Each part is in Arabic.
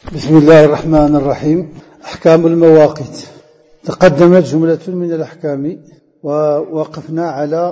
بسم الله الرحمن الرحيم. أحكام المواقيت. تقدمت جملة من الأحكام ووقفنا على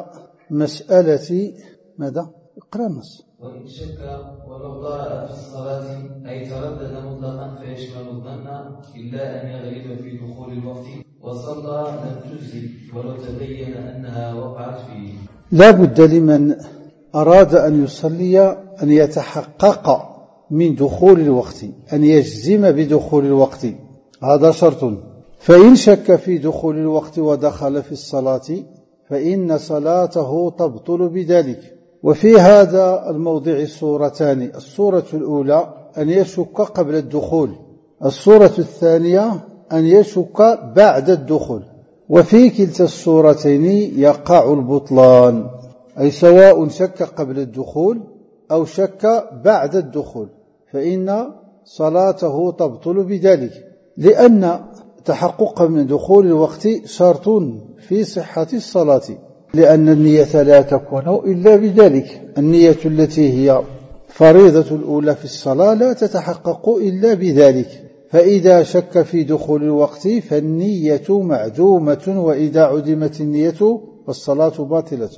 مسألة ماذا؟ اقرأ النص. وإن شك ولو ضرأ في الصلاة أي تردد مطلقا فيشمل الظن إلا أن يغلب في دخول الوقت وصلى لم تجزي ولو تبين أنها وقعت فيه. لا بد لمن أراد أن يصلي أن يتحقق من دخول الوقت، أن يجزم بدخول الوقت، هذا شرط. فإن شك في دخول الوقت ودخل في الصلاة فإن صلاته تبطل بذلك. وفي هذا الموضع صورتان: الصورة الأولى أن يشك قبل الدخول، الصورة الثانية أن يشك بعد الدخول. وفي كلتا الصورتين يقع البطلان، أي سواء شك قبل الدخول أو شك بعد الدخول فإن صلاته تبطل بذلك، لأن تحقق من دخول الوقت شرط في صحة الصلاة، لأن النية لا تكون إلا بذلك. النية التي هي فريضة الأولى في الصلاة لا تتحقق إلا بذلك. فإذا شك في دخول الوقت فالنية معدومة، وإذا عدمت النية فالصلاة باطلة.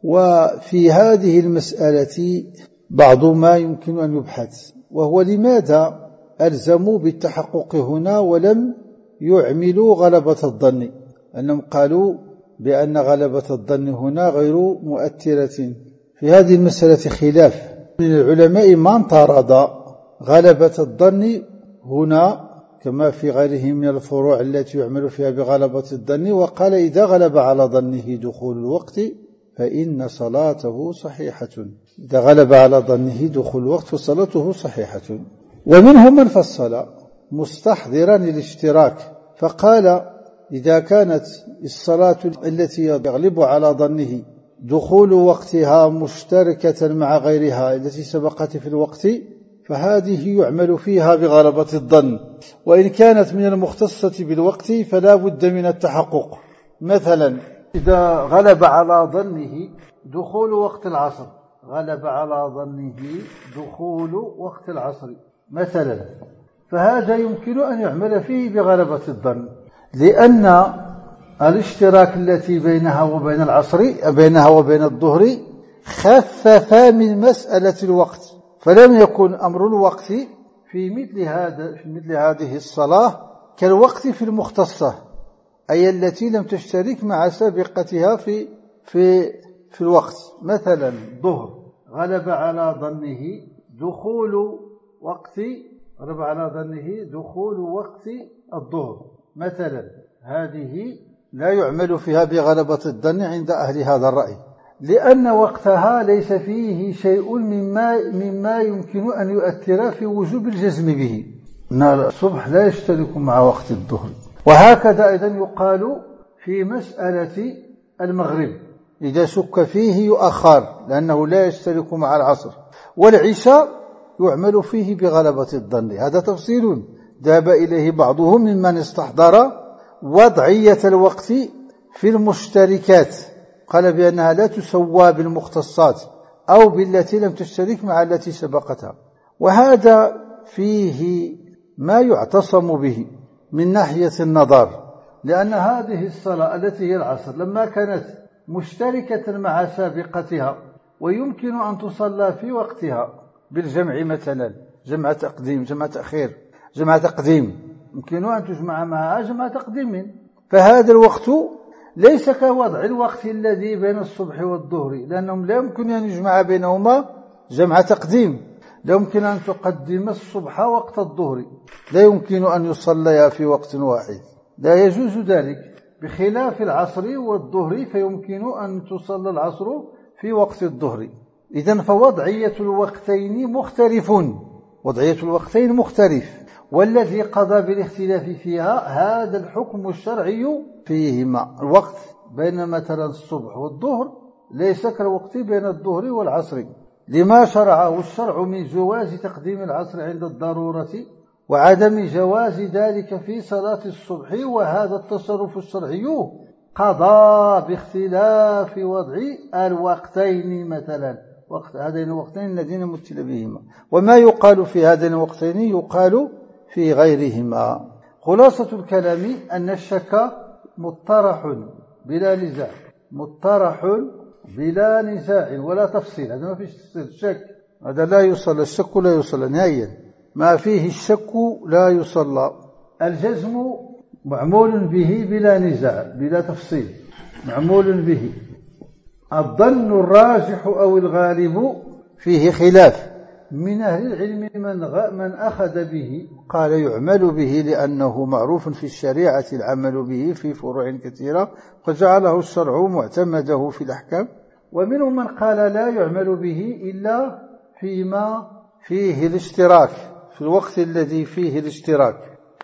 وفي هذه المسألة بعض ما يمكن أن يبحث، وهو لماذا ألزموا بالتحقق هنا ولم يعملوا غلبة الظن؟ أنهم قالوا بأن غلبة الظن هنا غير مؤثرة. في هذه المسألة خلاف من العلماء، من طرد غلبة الظن هنا كما في غيره من الفروع التي يعمل فيها بغلبة الظن، وقال إذا غلب على ظنه دخول الوقت فإن صلاته صحيحة. إذا غلب على ظنه دخول الوقت فصلاته صحيحة. ومنهم من فصل مستحضرا الاشتراك فقال إذا كانت الصلاة التي يغلب على ظنه دخول وقتها مشتركة مع غيرها التي سبقت في الوقت فهذه يعمل فيها بغلبة الظن، وإن كانت من المختصة بالوقت فلا بد من التحقق. مثلا إذا غلب على ظنه دخول وقت العصر، غلب على ظنه دخول وقت العصر مثلا، فهذا يمكن أن يعمل فيه بغلبة الظن، لأن الاشتراك التي بينها وبين العصر بينها وبين الظهر خفف من مسألة الوقت، فلم يكن أمر الوقت في مثل هذه الصلاة كالوقت في المختصة، أي التي لم تشترك مع سابقتها في الوقت. مثلا الظهر غلب على ظنه دخول وقت الظهر مثلا، هذه لا يعمل فيها بغلبة الظن عند أهل هذا الرأي، لأن وقتها ليس فيه شيء مما يمكن أن يؤثر في وجوب الجزم به، أن الصبح لا يشترك مع وقت الظهر. وهكذا أيضا يقال في مسألة المغرب، إذا شك فيه يؤخر لأنه لا يشترك مع العصر. والعشاء يعمل فيه بغلبة الظن. هذا تفصيل ذهب إليه بعضهم ممن استحضر وضعية الوقت في المشتركات، قال بأنها لا تسوى بالمختصات أو بالتي لم تشترك مع التي سبقتها. وهذا فيه ما يعتصم به من ناحية النظر، لأن هذه الصلاة التي هي العصر لما كانت مشتركة مع سابقتها ويمكن أن تصلى في وقتها بالجمع، مثلا جمع تقديم جمع تأخير جمع تقديم، يمكن أن تجمع معها جمع تقديم، فهذا الوقت ليس كوضع الوقت الذي بين الصبح والظهر، لأنهم لا يمكن أن يجمع بينهما جمع تقديم، لا يمكن أن تقدم الصبح وقت الظهر، لا يمكن أن يصليا في وقت واحد، لا يجوز ذلك، بخلاف العصر والظهر فيمكن أن تصلى العصر في وقت الظهر. إذن فوضعية الوقتين مختلف، والذي قضى بالاختلاف فيها هذا الحكم الشرعي فيهما. الوقت بين مثلا الصبح والظهر ليس كالوقت بين الظهر والعصر، لما شرعه الشرع من جواز تقديم العصر عند الضرورة وعدم جواز ذلك في صلاة الصبح. وهذا التصرف الشرعي قضى باختلاف وضع الوقتين، مثلا وقت هذين الوقتين الذين مثل بهما. وما يقال في هذين الوقتين يقال في غيرهما. خلاصة الكلام أن الشك مطرح بلا نزاع، مطرح بلا نزاع ولا تفصيل. هذا ما فيش الشك، هذا لا يصلى، الشك لا يصلى نهائيا، ما فيه الشك لا يصلى. الجزم معمول به بلا نزاع بلا تفصيل، معمول به. الظن الراجح أو الغالب فيه خلاف من أهل العلم، من أخذ به قال يعمل به لأنه معروف في الشريعة العمل به في فروع كثيرة فجعله الشرع معتمده في الأحكام. ومنهم من قال لا يعمل به إلا فيما فيه الاشتراك، في الوقت الذي فيه الاشتراك،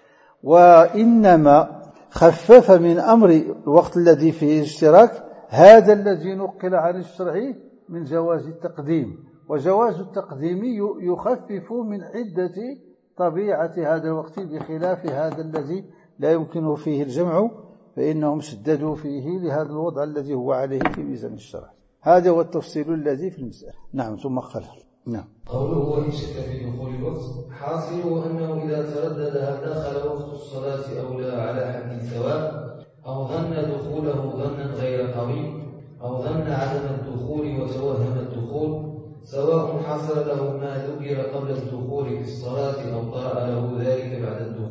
وإنما خفف من أمر الوقت الذي فيه الاشتراك هذا الذي نقل عن الشرع من جواز التقديم. وجواز التقديم يخفف من حدة طبيعة هذا الوقت بخلاف هذا الذي لا يمكن فيه الجمع، فإنهم شددوا فيه لهذا الوضع الذي هو عليه في ميزان الشرع. هذا هو التفصيل الذي في المسألة. نعم. ثم قال نعم. قوله وإن شك في دخول الوقت حاصله أنه إذا تردد هل دخل وقت الصلاة أو لا على حد سواء، أو ظن دخوله ظنا غير قوي، أو ظن عدم الدخول وتوهم الدخول، سواء حصل له ما ذكر قبل الدخول في الصلاة أو طرأ له ذلك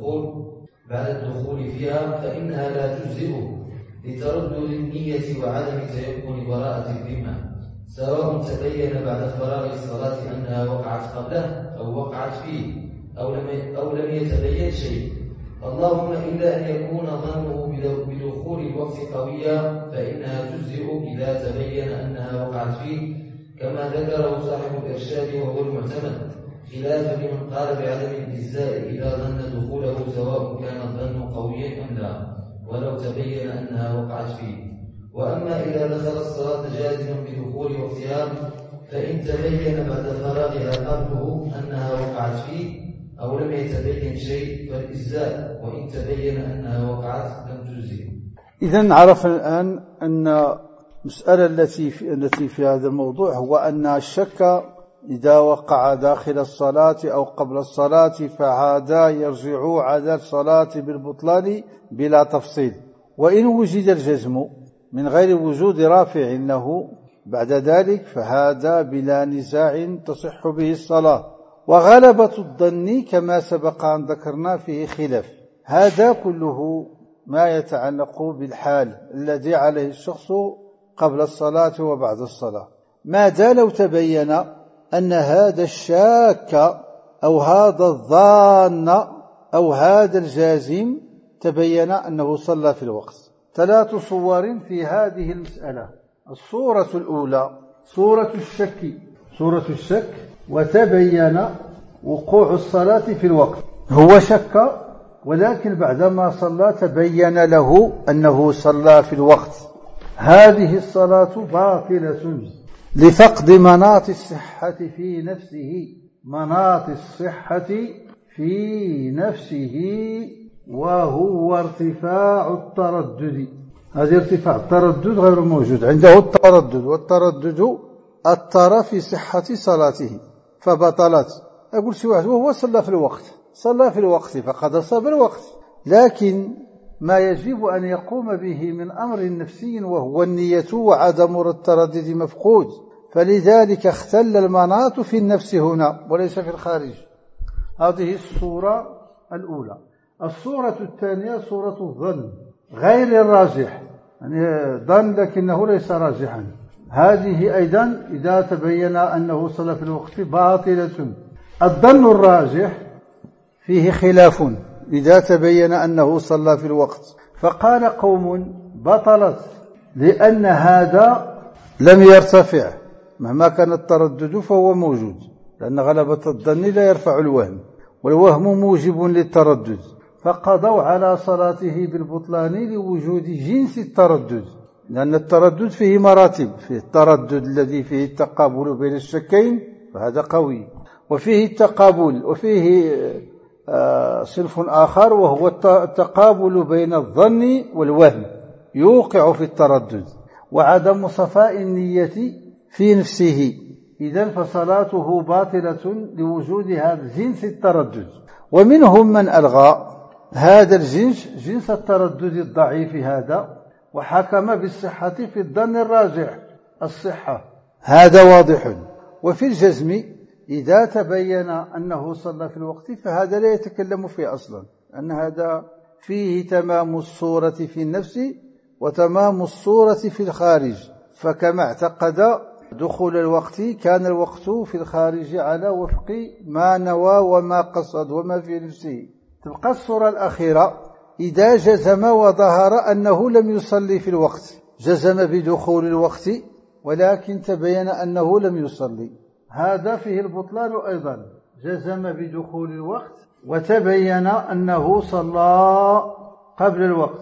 بعد الدخول فيها، فإنها لا تجزئه لتردد النية وعدم تيقن براءة الذمة، سواء تبين بعد فراغ الصلاة أنها وقعت قبله أو وقعت فيه أو لم يتبين شيء، اللهم إلا أن يكون ظنه بدخول الوقت قويا، فإنها تجزئ إذا تبين أنها وقعت فيه، كما ذكره صاحب الإرشاد وهو المعتمد، خلافا لمن قال بعدم الإجزاء إذا ظن دخوله سواء كان الظن قويا أم لا، ولو تبين أنها وقعت فيه. وأما إذا دخل الصلاة جازما بدخول وقتها، فإن تبين بعد فراغها قبله أنها وقعت فيه أو لم يتبين شيء فالإجزاء، وإن تبين أنها وقعت لم تجزئ. إذن عرف الآن أن المسألة التي في هذا الموضوع هو أن الشك إذا وقع داخل الصلاة أو قبل الصلاة فعادا يرجع على الصلاة بالبطلان بلا تفصيل. وإن وجد الجزم من غير وجود رافع له بعد ذلك فهذا بلا نزاع تصح به الصلاة. وغلبة الظن كما سبق أن ذكرنا فيه خلاف. هذا كله ما يتعلق بالحال الذي عليه الشخص قبل الصلاة وبعد الصلاة. ماذا لو تبين أن هذا الشاك أو هذا الظان أو هذا الجازم تبين أنه صلى في الوقت؟ 3 صور في هذه المسألة. الصورة الأولى صورة الشك وتبين وقوع الصلاة في الوقت. هو شك ولكن بعدما صلى تبين له أنه صلى في الوقت، هذه الصلاة باطلة لفقد مناط الصحة في نفسه وهو ارتفاع التردد. هذا ارتفاع التردد غير موجود عنده، التردد، والتردد أثر في صحة صلاته فبطلت. أقول شي واحد وهو صلى في الوقت فقد أصاب الوقت، لكن ما يجب أن يقوم به من أمر نفسي وهو النية وعدم التردد مفقود، فلذلك اختل المناط في النفس هنا وليس في الخارج. هذه الصورة الأولى. الصورة الثانية صورة الظن غير الراجح، يعني ظن لكنه ليس راجحا. هذه أيضا إذا تبين أنه صلى في الوقت باطلة. الظن الراجح فيه خلاف إذا تبين أنه صلى في الوقت، فقال قوم بطلت لأن هذا لم يرتفع مهما كان التردد فهو موجود، لأن غلبة الظن لا يرفع الوهم، والوهم موجب للتردد، فقضوا على صلاته بالبطلان لوجود جنس التردد، لأن التردد فيه مراتب، فيه التردد الذي فيه التقابل بين الشكين فهذا قوي، وفيه التقابل، وفيه صنف آخر وهو التقابل بين الظن والوهم يوقع في التردد، وعدم صفاء النية في نفسه. إذن فصلاته باطلة لوجود هذا جنس التردد. ومنهم من ألغى هذا الجنس، جنس التردد الضعيف هذا، وحكم بالصحة في الظن الراجح الصحة، هذا واضح. وفي الجزم إذا تبين أنه صلى في الوقت فهذا لا يتكلم فيه أصلا، أن هذا فيه تمام الصورة في النفس وتمام الصورة في الخارج. فكما اعتقد دخول الوقت كان الوقت في الخارج على وفق ما نوى وما قصد وما في نفسه. تبقى الصورة الأخيرة إذا جزم وظهر أنه لم يصلي في الوقت، جزم بدخول الوقت ولكن تبين أنه لم يصلي، هذا فيه البطلان أيضا. جزم بدخول الوقت وتبين أنه صلى قبل الوقت،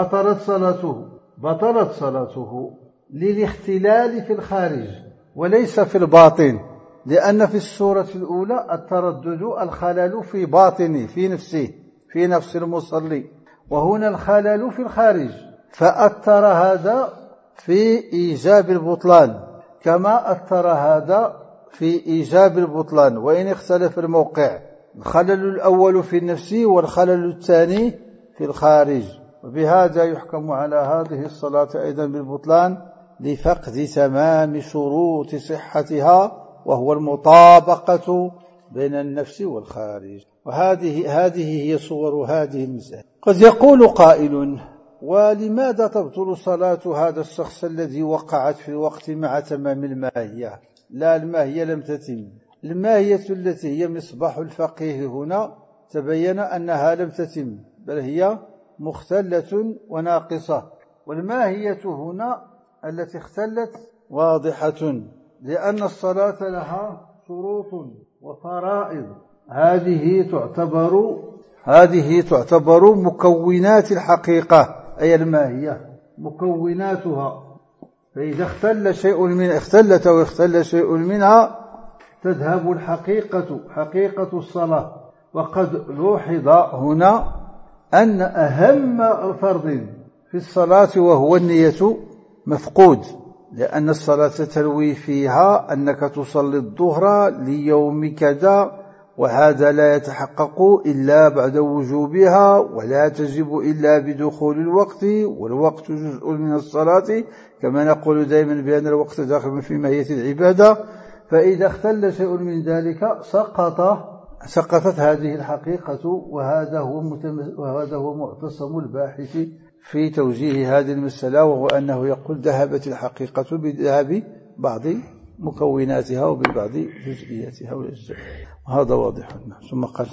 بطلت صلاته للاختلال في الخارج وليس في الباطن، لأن في الصورة الأولى التردد الخلل في باطنه في نفسه في نفس المصلي، وهنا الخلل في الخارج، فأثر هذا في إيجاب البطلان كما أثر هذا في إيجاب البطلان، وإن اختلف الموقع، الخلل الأول في النفس والخلل الثاني في الخارج. وبهذا يحكم على هذه الصلاة أيضا بالبطلان لفقد تمام شروط صحتها، وهو المطابقة بين النفس والخارج. هذه هي صور هذه المسألة. قد يقول قائل: ولماذا تبطل صلاة هذا الشخص الذي وقعت في الوقت مع تمام الماهية؟ لا، الماهية لم تتم. الماهية التي هي مصباح الفقيه هنا تبين أنها لم تتم، بل هي مختلة وناقصة. والماهية هنا التي اختلت واضحة، لأن الصلاة لها شروط وفرائض، هذه تعتبر مكونات الحقيقة، أي الماهية مكوناتها. فإذا اختلت أو اختل شيء منها تذهب الحقيقة، حقيقة الصلاة. وقد لوحظ هنا أن أهم فرض في الصلاة وهو النية مفقود، لأن الصلاة تروي فيها أنك تصلي الظهر ليوم كذا، وهذا لا يتحقق إلا بعد وجوبها، ولا تجب إلا بدخول الوقت، والوقت جزء من الصلاة، كما نقول دائما بأن الوقت داخل في ماهية العبادة. فإذا اختل شيء من ذلك سقطت هذه الحقيقة، وهذا هو معتصم الباحث في توجيه هذه المسألة، وهو أنه يقول ذهبت الحقيقة بذهاب بعض مكوناتها وببعض جزئياتها والأجزاء، وهذا واضح. ثم قال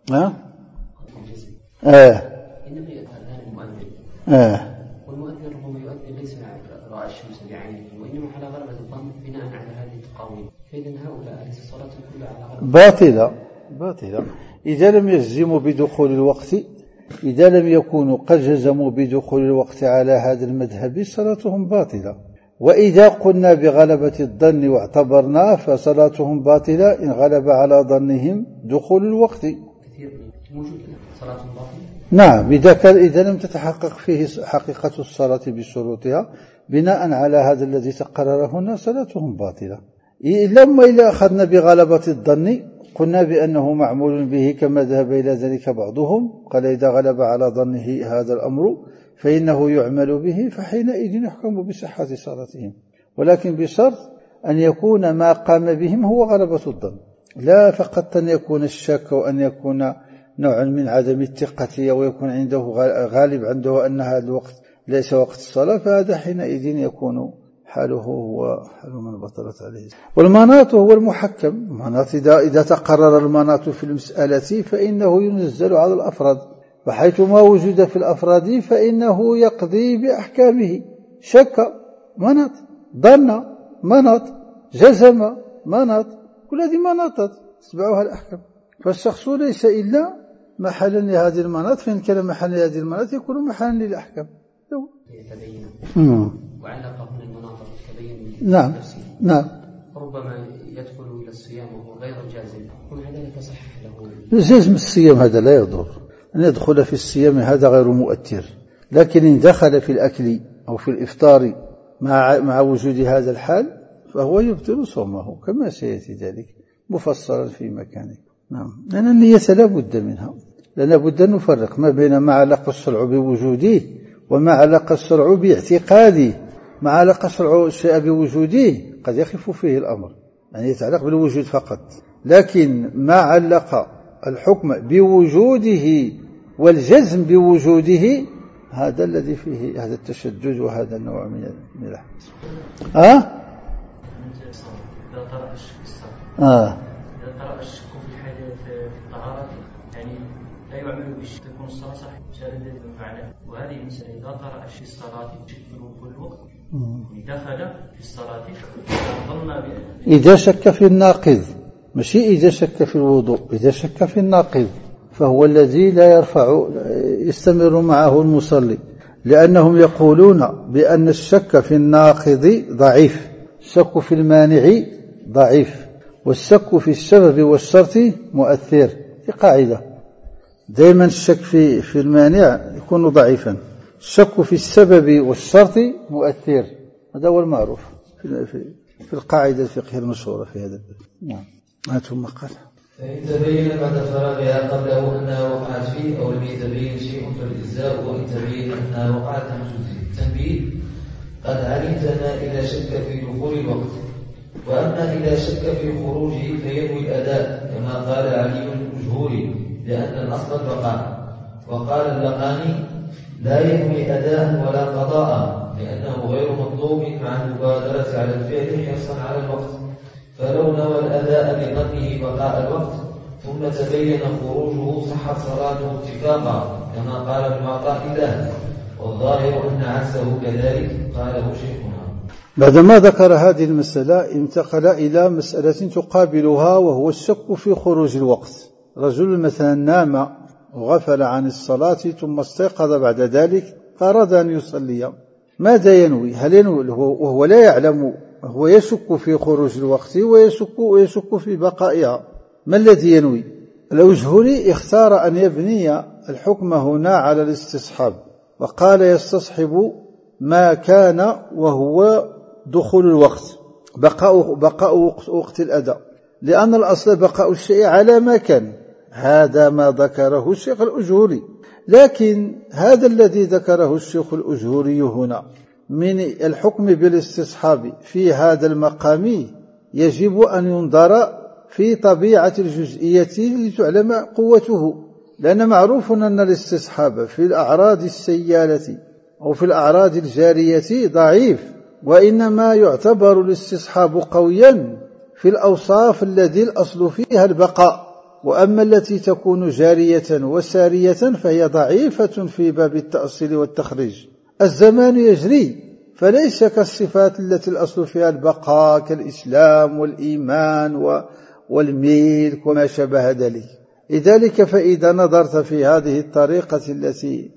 إنما يتأذن المؤذن والمؤذن ربما يؤذن ليس رأى الشمس بعينه، وإنما على غلبة الظن بناء على هذه التقاويم. فإذا هؤلاء ليس الصلاة كلها على غلبة باطلة إذا لم يجزموا بدخول الوقت، إذا لم يكونوا قد جزموا بدخول الوقت على هذا المذهب صلاتهم باطلة. وإذا قلنا بغلبة الظن واعتبرنا فصلاتهم باطلة إن غلب على ظنهم دخول الوقت. كثير موجود صلاة باطلة. نعم، إذا لم تتحقق فيه حقيقة الصلاة بشروطها بناء على هذا الذي تقرر هنا صلاتهم باطلة. لما إذا أخذنا بغلبة الظن قلنا بأنه معمول به، كما ذهب إلى ذلك بعضهم، قال إذا غلب على ظنه هذا الأمر فإنه يعمل به، فحينئذ يحكم بصحة صلاتهم، ولكن بشرط أن يكون ما قام بهم هو غلبة الظن، لا فقط أن يكون الشك وأن يكون نوع من عدم الثقة ويكون عنده غالب عنده أن هذا الوقت ليس وقت الصلاة، فهذا حينئذ يكون حاله هو حال من بطلت عليه. والمناط هو المحكم. المناط إذا تقرر المناط في المسألة فإنه ينزل على الأفراد، وحيث ما وجد في الأفراد فإنه يقضي بأحكامه. شك مناط، ظن مناط، جزم مناط، كل هذه مناطات تتبعها الأحكام. فالشخص ليس إلا محلا لهذه المناط، فإن كان محلا لهذه المناط يكون محلا للأحكام. وعلاقة من المناطق تبين. نعم. ربما يدخل إلى الصيام وهو غير جازم، ومع ذلك صحح له. جزم الصيام هذا لا يضر، أن يدخل في الصيام هذا غير مؤثر، لكن إن دخل في الأكل أو في الإفطار مع وجود هذا الحال فهو يبطل صومه، كما سيأتي ذلك مفصلا في مكانه. نعم، لأن النية لا بد منها، لأن بد أن نفرق ما بين ما علق الشرع بوجوده وما علق الشرع باعتقاده. ما علق الشرع الشيء بوجوده قد يخف فيه الأمر، يعني يتعلق بالوجود فقط، لكن ما علق الحكم بوجوده والجزم بوجوده هذا الذي فيه هذا التشدد وهذا النوع من الحديث. إذا طرأ الشك في حاجة في الطهارة، يعني لا يعمل بالشك تكون الصلاة صحيحة شاردة فعلا. وهذه المسألة إذا طرأ الشك في الصلاة شك في الوقت دخل في الصلاة إذا شك في الناقض، ماشي إذا شك في الوضوء، إذا شك في الناقض فهو الذي لا يرفع يستمر معه المصلي، لأنهم يقولون بأن الشك في الناقض ضعيف، الشك في المانع ضعيف، والشك في السبب والشرط مؤثر. في قاعدة دائما الشك في المانع يكون ضعيفا، الشك في السبب والشرط مؤثر. هذا هو المعروف في القاعدة الفقهية المشهورة في هذا الباب. نعم. ثم قال فإن تبين بعد فراغها قبله أنها وقعت فيه أو لم يتبين شيء فالإجزاء، وإن تبين أنها وقعت تنبيه قد علمتنا إذا شك في دخول الوقت، وأما إذا شك في خروجه فينوي الأداء كما قال علي الجهوري لأن الأصل البقاء. وقال اللقاني لا ينوي أداء ولا قضاء لأنه غير مطلوب مع المبادرة على الفعل حرصا على الوقت، فلو نوى الأداء لظنه بقاء الوقت ثم تبين خروجه صحت صلاته اتفاقا كما قال ابن عطاء الله، والظاهر أن عكسه كذلك قاله شيخنا. بعدما ذكر هذه المسألة انتقل إلى مسألة تقابلها، وهو الشك في خروج الوقت. رجل مثلا نام وغفل عن الصلاة ثم استيقظ بعد ذلك فأراد أن يصلي، ماذا ينوي؟ هل ينوي وهو لا يعلم؟ هو يشك في خروج الوقت ويشك في بقائها، ما الذي ينوي؟ الأجهري اختار أن يبني الحكم هنا على الاستصحاب، وقال يستصحب ما كان وهو دخول الوقت، بقاء وقت الأداء، لأن الأصل بقاء الشيء على ما كان. هذا ما ذكره الشيخ الأجهري، لكن هذا الذي ذكره الشيخ الأجهري هنا من الحكم بالاستصحاب في هذا المقام يجب أن ينظر في طبيعة الجزئية لتعلم قوته، لأن معروف أن الاستصحاب في الأعراض السيالة أو في الأعراض الجارية ضعيف، وإنما يعتبر الاستصحاب قويا في الأوصاف التي الأصل فيها البقاء، وأما التي تكون جارية وسارية فهي ضعيفة في باب التأصيل والتخريج. الزمان يجري فليس كالصفات التي الأصل فيها البقاء كالإسلام والإيمان والملك وما شابه ذلك. لذلك فإذا نظرت في هذه الطريقة التي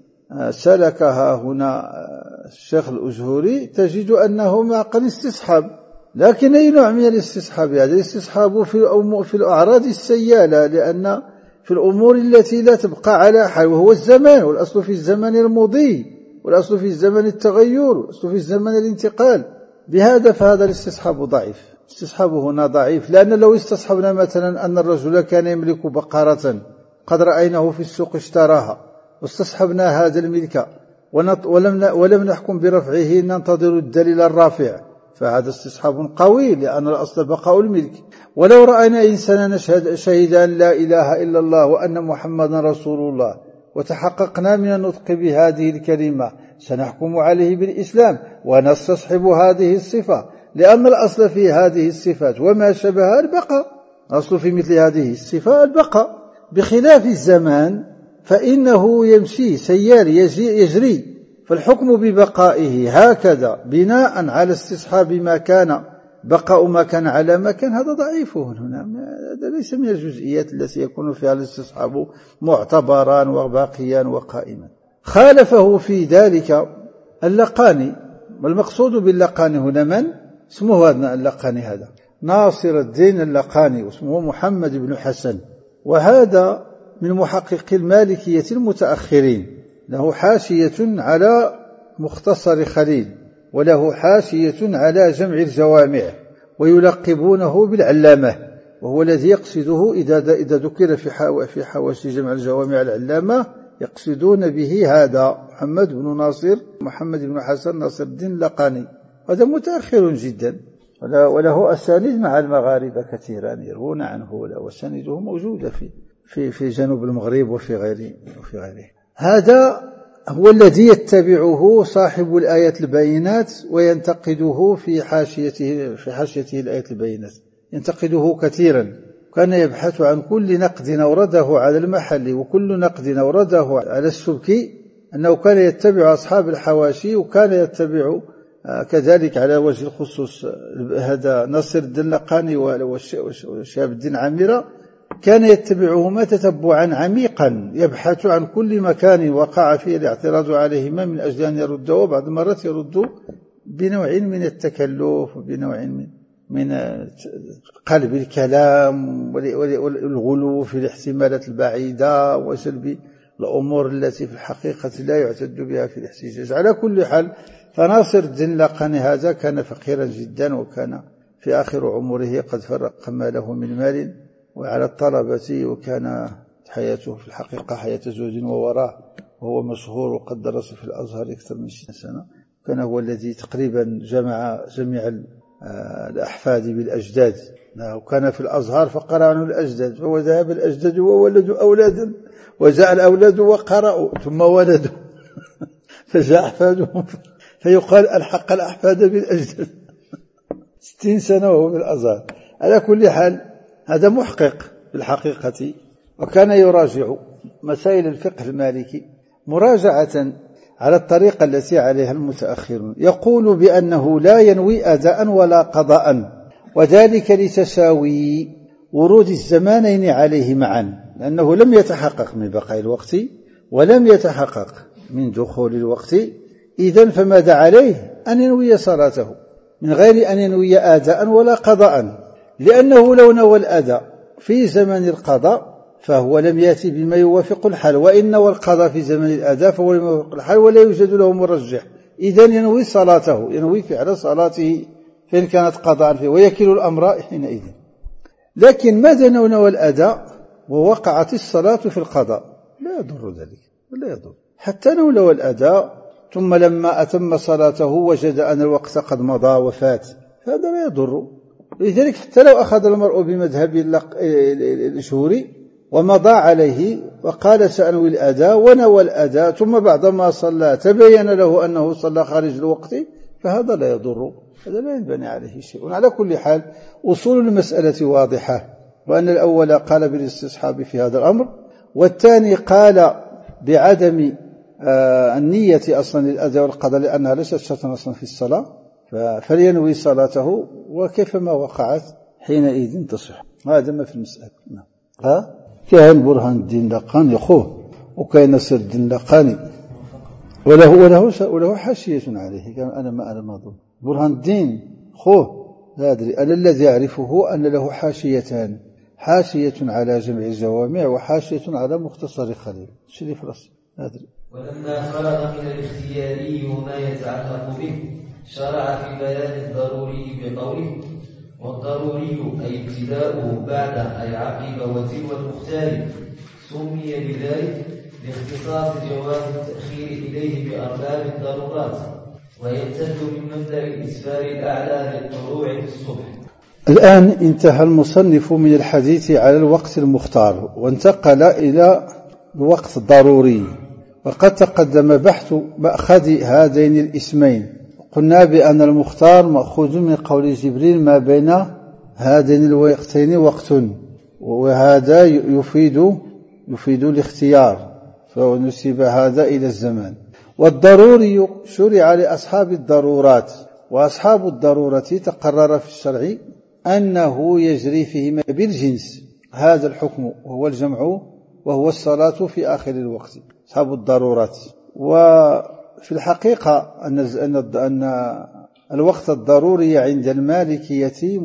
سلكها هنا الشيخ الأجهري تجد أنه معقل استصحاب، لكن أي نوع من الاستصحاب؟ هذا الاستصحاب في الأعراض السيالة، لأن في الأمور التي لا تبقى على حال، وهو الزمان، والأصل في الزمان المضي، والأصل في الزمان التغير، والأصل في الزمان الانتقال. بهذا فهذا الاستصحاب ضعيف، استصحابه هنا ضعيف، لأن لو استصحبنا مثلا أن الرجل كان يملك بقرة قد رأيناه في السوق اشتراها واستصحبنا هذا الملك ولم نحكم برفعه ننتظر الدليل الرافع، فهذا استصحاب قوي، لأن الأصل بقاء الملك. ولو رأينا إنسانا شهد أن لا إله إلا الله وأن محمدا رسول الله وتحققنا من النطق بهذه الكلمة سنحكم عليه بالإسلام ونستصحب هذه الصفة، لأن الأصل في هذه الصفات وما شبه البقاء، الأصل في مثل هذه الصفة البقاء، بخلاف الزمان فإنه يمشي سيار يجري، فالحكم ببقائه هكذا بناء على استصحاب ما كان، بقاء ما كان على ما كان، هذا ضعيف هنا، هذا ليس من الجزئيات التي يكون فيها الاستصحاب معتبرا وباقيا وقائما. خالفه في ذلك اللقاني، والمقصود باللقاني هنا من؟ اسمه هذا اللقاني هذا ناصر الدين اللقاني، واسمه محمد بن حسن، وهذا من محققي المالكية المتأخرين، له حاشية على مختصر خليل، وله حاشية على جمع الجوامع، ويلقبونه بالعلامة، وهو الذي يقصده إذا ذكر في حواشي جمع الجوامع العلامة يقصدون به هذا محمد بن حسن ناصر الدين اللقاني. هذا متأخر جدا وله أسانيد مع المغاربة كثيرا يروون عنه، وأسانيده موجودة في جنوب المغرب وفي غيره. هذا هو الذي يتبعه صاحب الآيات البينات وينتقده في حاشيته الآيات البينات، ينتقده كثيرا. كان يبحث عن كل نقد أورده على المحل وكل نقد أورده على السبكي، أنه كان يتبع أصحاب الحواشي، وكان يتبع كذلك على وجه الخصوص هذا ناصر الدين اللقاني وشهاب الدين عامرة، كان يتبعهما تتبعا عميقا، يبحث عن كل مكان وقع فيه الاعتراض عليهما من أجل أن يردوا. بعض المرات يردوا بنوع من التكلف وبنوع من قلب الكلام والغلو في الاحتمالات البعيدة وسلب الأمور التي في الحقيقة لا يعتد بها في الاحتجاج. على كل حال، فناصر الدين اللقاني هذا كان فقيرا جدا، وكان في آخر عمره قد فرق ما له من مال وعلى الطلبة، وكان حياته في الحقيقة حياة زوج ووراء، وهو مشهور وقد درس في الأزهر أكثر من 20 سنة. كان هو الذي تقريبا جمع جميع الأحفاد بالأجداد، وكان في الأزهر فقرأ عنه الأجداد، فهو ذهب الأجداد وولدوا أولادا، وجاء الأولاد وقرأوا ثم ولدوا فجاء أحفادهم، فيقال ألحق الأحفاد بالأجداد 60 سنة وهو في الأزهر. على كل حال، هذا محقق بالحقيقة، وكان يراجع مسائل الفقه المالكي مراجعة على الطريقة التي عليها المتأخرون. يقول بأنه لا ينوي أداء ولا قضاء، وذلك لتساوي ورود الزمانين عليه معا، لأنه لم يتحقق من بقاء الوقت ولم يتحقق من دخول الوقت. إذن فماذا عليه؟ أن ينوي صلاته من غير أن ينوي أداء ولا قضاء، لأنه لو نوى الأداء في زمن القضاء فهو لم يأتي بما يوافق الحال، وإن نوى القضاء في زمن الأداء فهو لم يوافق الحال ولا يوجد له مرجح. إذن ينوي صلاته، ينوي فعل صلاته فإن كانت قضاء فيه، ويكل الأمر حينئذ. لكن ماذا لو نوى الأداء ووقعت الصلاة في القضاء؟ لا يضر ذلك، لا يضر. حتى لو نوى الأداء ثم لما أتم صلاته وجد أن الوقت قد مضى وفات، هذا لا يضر. لذلك حتى لو أخذ المرء بمذهب الشهوري ومضى عليه وقال سأنوي الأداء ونوى الأداء، ثم بعدما صلى تبين له أنه صلى خارج الوقت، فهذا لا يضر، هذا لا ينبني عليه شيء. على كل حال، أصول المسألة واضحة، وأن الأول قال بالاستصحاب في هذا الأمر، والثاني قال بعدم النية أصلا للأداء والقضاء، لأنها ليست شرطا أصلا في الصلاة، فلينوي صلاته وكيفما وقعت حينئذ تصح. هذا ما في المسألة. كان برهان الدين اللقاني أخوه، وكان ناصر الدين اللقاني وله حاشية عليه، كان أنا ما أظن برهان الدين أخوه لا أدري. أنا الذي أعرفه أن له حاشيتان، حاشية على جمع الجوامع وحاشية على مختصر خليل شريف رأسي لا أدري. ولما فرغ من الاختياري وما يتعلق به شرع في بيان الضروري بقوله: والضروري أي ابتداؤه بعد أي عقب وتلو المختار، سمي بذلك لاختصاص جواز التأخير إليه بأرباب الضرورات، ويمتد من مبدأ الإسفار الأعلى للطلوع في الصبح. الآن انتهى المصنف من الحديث على الوقت المختار وانتقل إلى الوقت الضروري، وقد تقدم بحث مأخذ هذين الاسمين. قلنا بأن المختار مأخوذ من قول جبريل: ما بين هذين الوقتين وقت، وهذا يفيد الاختيار، فنسب هذا إلى الزمان. والضروري شرع لأصحاب الضرورات، وأصحاب الضرورة تقرر في الشرع أنه يجري فيهما بالجنس هذا الحكم، وهو الجمع، وهو الصلاة في آخر الوقت، أصحاب الضرورات. وفي الحقيقة أن الوقت الضروري عند المالكية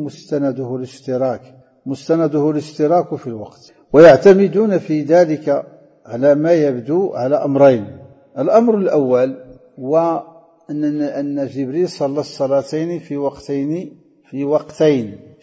مستنده الاشتراك في الوقت، ويعتمدون في ذلك على ما يبدو على أمرين. الأمر الأول هو أن جبريل صلى الصلاتين في وقتين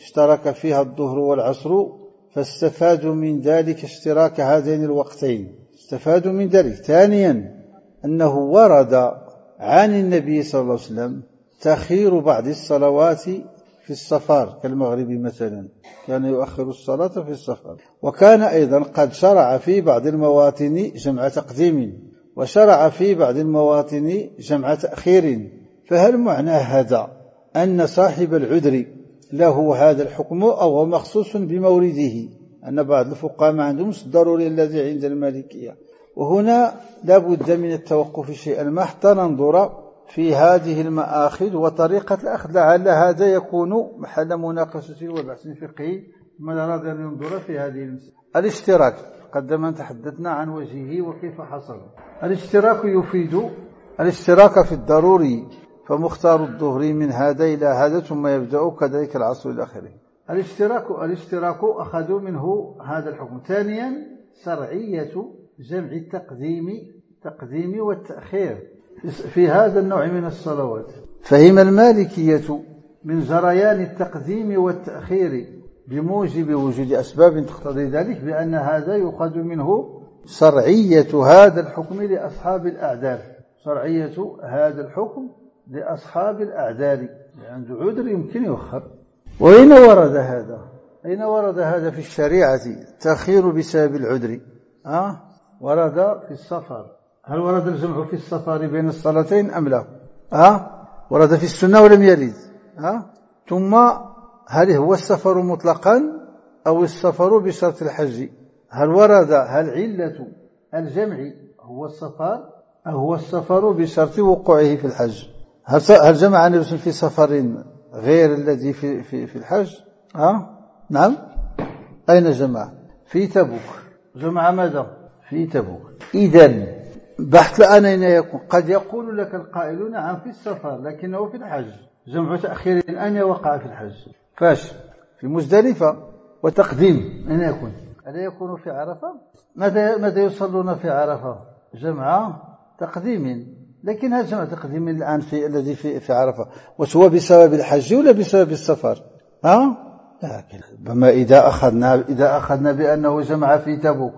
اشترك فيها الظهر والعصر، فاستفادوا من ذلك اشتراك هذين الوقتين، استفادوا من ذلك. ثانيا أنه ورد عن النبي صلى الله عليه وسلم تأخير بعض الصلوات في السفر كالمغرب مثلا، كان يؤخر الصلاة في السفر. وكان أيضا قد شرع في بعض المواطن جمع تقديم، وشرع في بعض المواطن جمع تأخير. فهل معنى هذا أن صاحب العذر له هذا الحكم أو هو مخصوص بمورده؟ أن بعض الفقهاء ما عندهمش الضروري الذي عند المالكية. وهنا لا بد من التوقف شيئا ما حتى ننظر في هذه المآخذ وطريقة الأخذ، لعل هذا يكون محل مناقشة وبحث فقهي. من أراد أن ينظر في هذه المسألة. الاشتراك قدما تحدثنا عن وجهه وكيف حصل. الاشتراك يفيد الاشتراك في الضروري، فمختار الظهر من هذا إلى هذا ثم يبدأ كذلك العصر إلى آخره. الاشتراك أخذوا منه هذا الحكم. ثانيا شرعية جمع التقديم والتأخير في هذا النوع من الصلوات. فهم المالكية من جريان التقديم والتأخير بموجب وجود أسباب تقتضي ذلك بأن هذا يؤخذ منه شرعية هذا الحكم لأصحاب الأعذار، شرعية هذا الحكم لأصحاب الأعذار، عنده عذر يمكن يؤخر. وأين ورد هذا؟ أين ورد هذا في الشريعة؟ تأخير بسبب العذر ورد في السفر. هل ورد الجمع في السفر بين الصلاتين أم لا؟ ورد في السنة ولم يرد. ثم هل هو السفر مطلقا أو السفر بشرط الحج؟ هل علة الجمع هو السفر بشرط وقوعه في الحج؟ هل جمع النبي في سفر غير الذي في الحج؟ نعم. أين جمع؟ في تبوك. جمع ماذا؟ في تبوك. إذن بحث الآن أين يكون؟ قد يقول لك القائل نعم في السفر لكنه في الحج. جمع تأخير أين وقع في الحج؟ فاش؟ في مزدلفة. وتقديم أين يكون؟ ألا يكون في عرفة؟ ماذا يصلون في عرفة؟ جمع تقديم. لكن هذا جمع تقديم الآن الذي في عرفة وهو بسبب الحج ولا بسبب السفر؟ لكن إذا أخذنا بأنه جمع في تبوك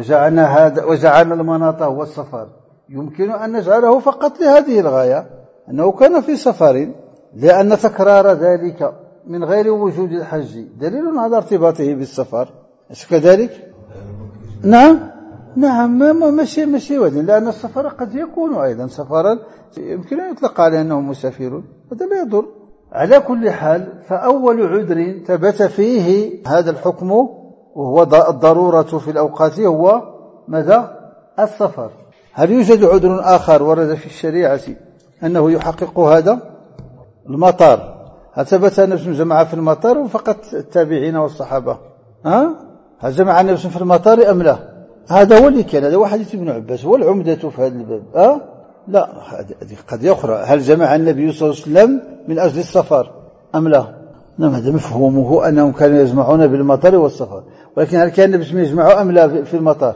وجعلنا المناط هو السفر، يمكن أن نجعله فقط لهذه الغاية أنه كان في سفر، لأن تكرار ذلك من غير وجود الحج دليل على ارتباطه بالسفر. كذلك؟ نعم ماشي ودين، لأن السفر قد يكون أيضا سفرا يمكن أن يطلق عليه أنه مسافر، هذا لا يضر. على كل حال فأول عذر ثبت فيه هذا الحكم وهو الضرورة في الأوقات هو ماذا؟ السفر. هل يوجد عذر آخر ورد في الشريعة أنه يحقق هذا؟ المطار. هل ثبت أن النبي جمع في المطار فقط التابعين والصحابة؟ هل جمع النبي في المطار أم لا؟ هذا هو اللي كان، هذا هو حديث ابن عباس هو العمدة في هذا الباب. لا، هذه قضية أخرى. هل جمع النبي صلى الله عليه وسلم من أجل السفر أم لا؟ نعم، هذا مفهومه أنهم كانوا يجمعون بالمطار والسفر، ولكن هل كان النبي يجمع أم لا في المطار؟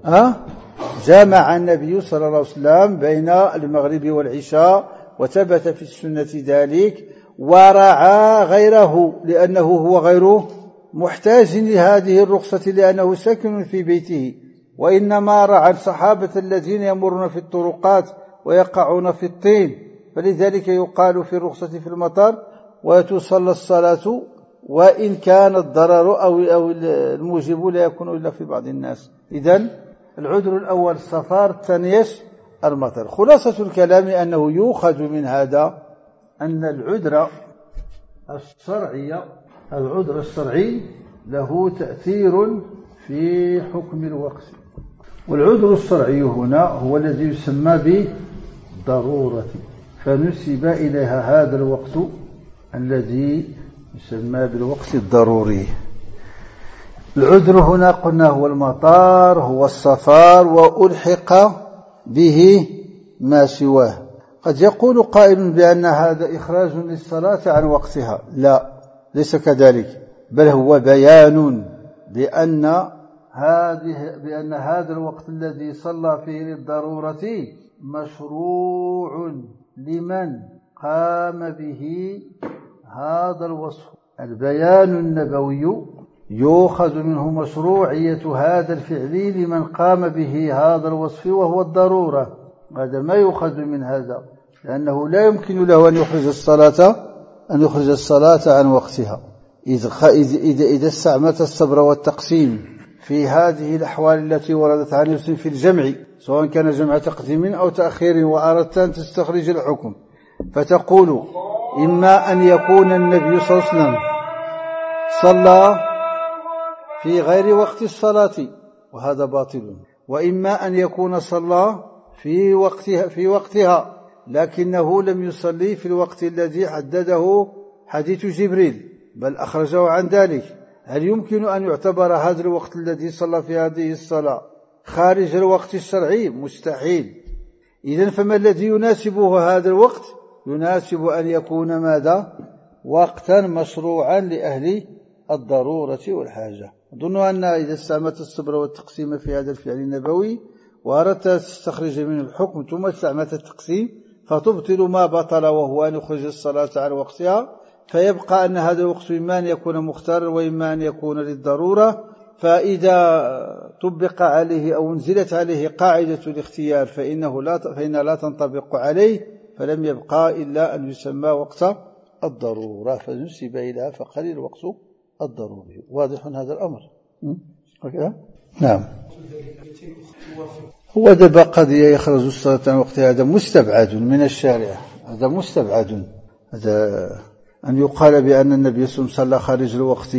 جمع النبي صلى الله عليه وسلم بين المغرب والعشاء وثبت في السنة ذلك، ورعى غيره لأنه هو غير محتاج لهذه الرخصة لأنه ساكن في بيته، وإنما رعى الصحابة الذين يمرون في الطرقات ويقعون في الطين، فلذلك يقال في الرخصة في المطار وتصلى الصلاة وإن كان الضرر أو الموجب لا يكون إلا في بعض الناس. إذن العذر الأول السفر، الثاني المطر. خلاصة الكلام أنه يؤخذ من هذا أن العذر الشرعي له تأثير في حكم الوقت. والعذر الشرعي هنا هو الذي يسمى بالضرورة، فنسب إليها هذا الوقت الذي يسمى بالوقت الضروري. العذر هنا قلنا هو المطار، هو السفر، وألحق به ما سواه. قد يقول قائل بأن هذا إخراج للصلاة عن وقتها. لا، ليس كذلك، بل هو بيان بأن هذا الوقت الذي صلى فيه للضرورة مشروع لمن قام به هذا الوصف البيان النبوي يؤخذ منه مشروعية هذا الفعل لمن قام به هذا الوصف وهو الضرورة. هذا ما يؤخذ من هذا، لأنه لا يمكن له أن يخرج الصلاة عن وقتها إذا استعملت الصبر والتقسيم في هذه الأحوال التي وردت عن المسلم في الجمع، سواء كان جمع تقديم أو تأخير، وأردت أن تستخرج الحكم، فتقول إما أن يكون النبي صلى الله عليه وسلم صلى في غير وقت الصلاة وهذا باطل، وإما أن يكون صلى في وقتها لكنه لم يصلي في الوقت الذي حدده حديث جبريل بل أخرجه عن ذلك. هل يمكن أن يعتبر هذا الوقت الذي صلى في هذه الصلاة خارج الوقت الشرعي؟ مستحيل. إذن فما الذي يناسبه هذا الوقت؟ يناسب أن يكون ماذا؟ وقتا مشروعا لأهل الضرورة والحاجة. أظن أن إذا استعملت الصبر والتقسيم في هذا الفعل النبوي وأردت تستخرج من الحكم ثم استعملت التقسيم فتبطل ما بطل، وهو أن يخرج الصلاة عن وقتها، فيبقى أن هذا الوقت إما أن يكون مختارا وإما أن يكون للضرورة. فإذا طبق عليه أو انزلت عليه قاعدة الاختيار فإنها لا تنطبق عليه، فلم يبقى إلا أن يسمى وقت الضرورة فنسب إليها فقليل وقت الضروري. واضح هذا الأمر؟ نعم. هو دابا قضية يخرج الصلاة عن وقتها، هذا مستبعد من الشارع، هذا مستبعد. هذا أن يقال بأن النبي صلى الله عليه وسلم صلى خارج الوقت،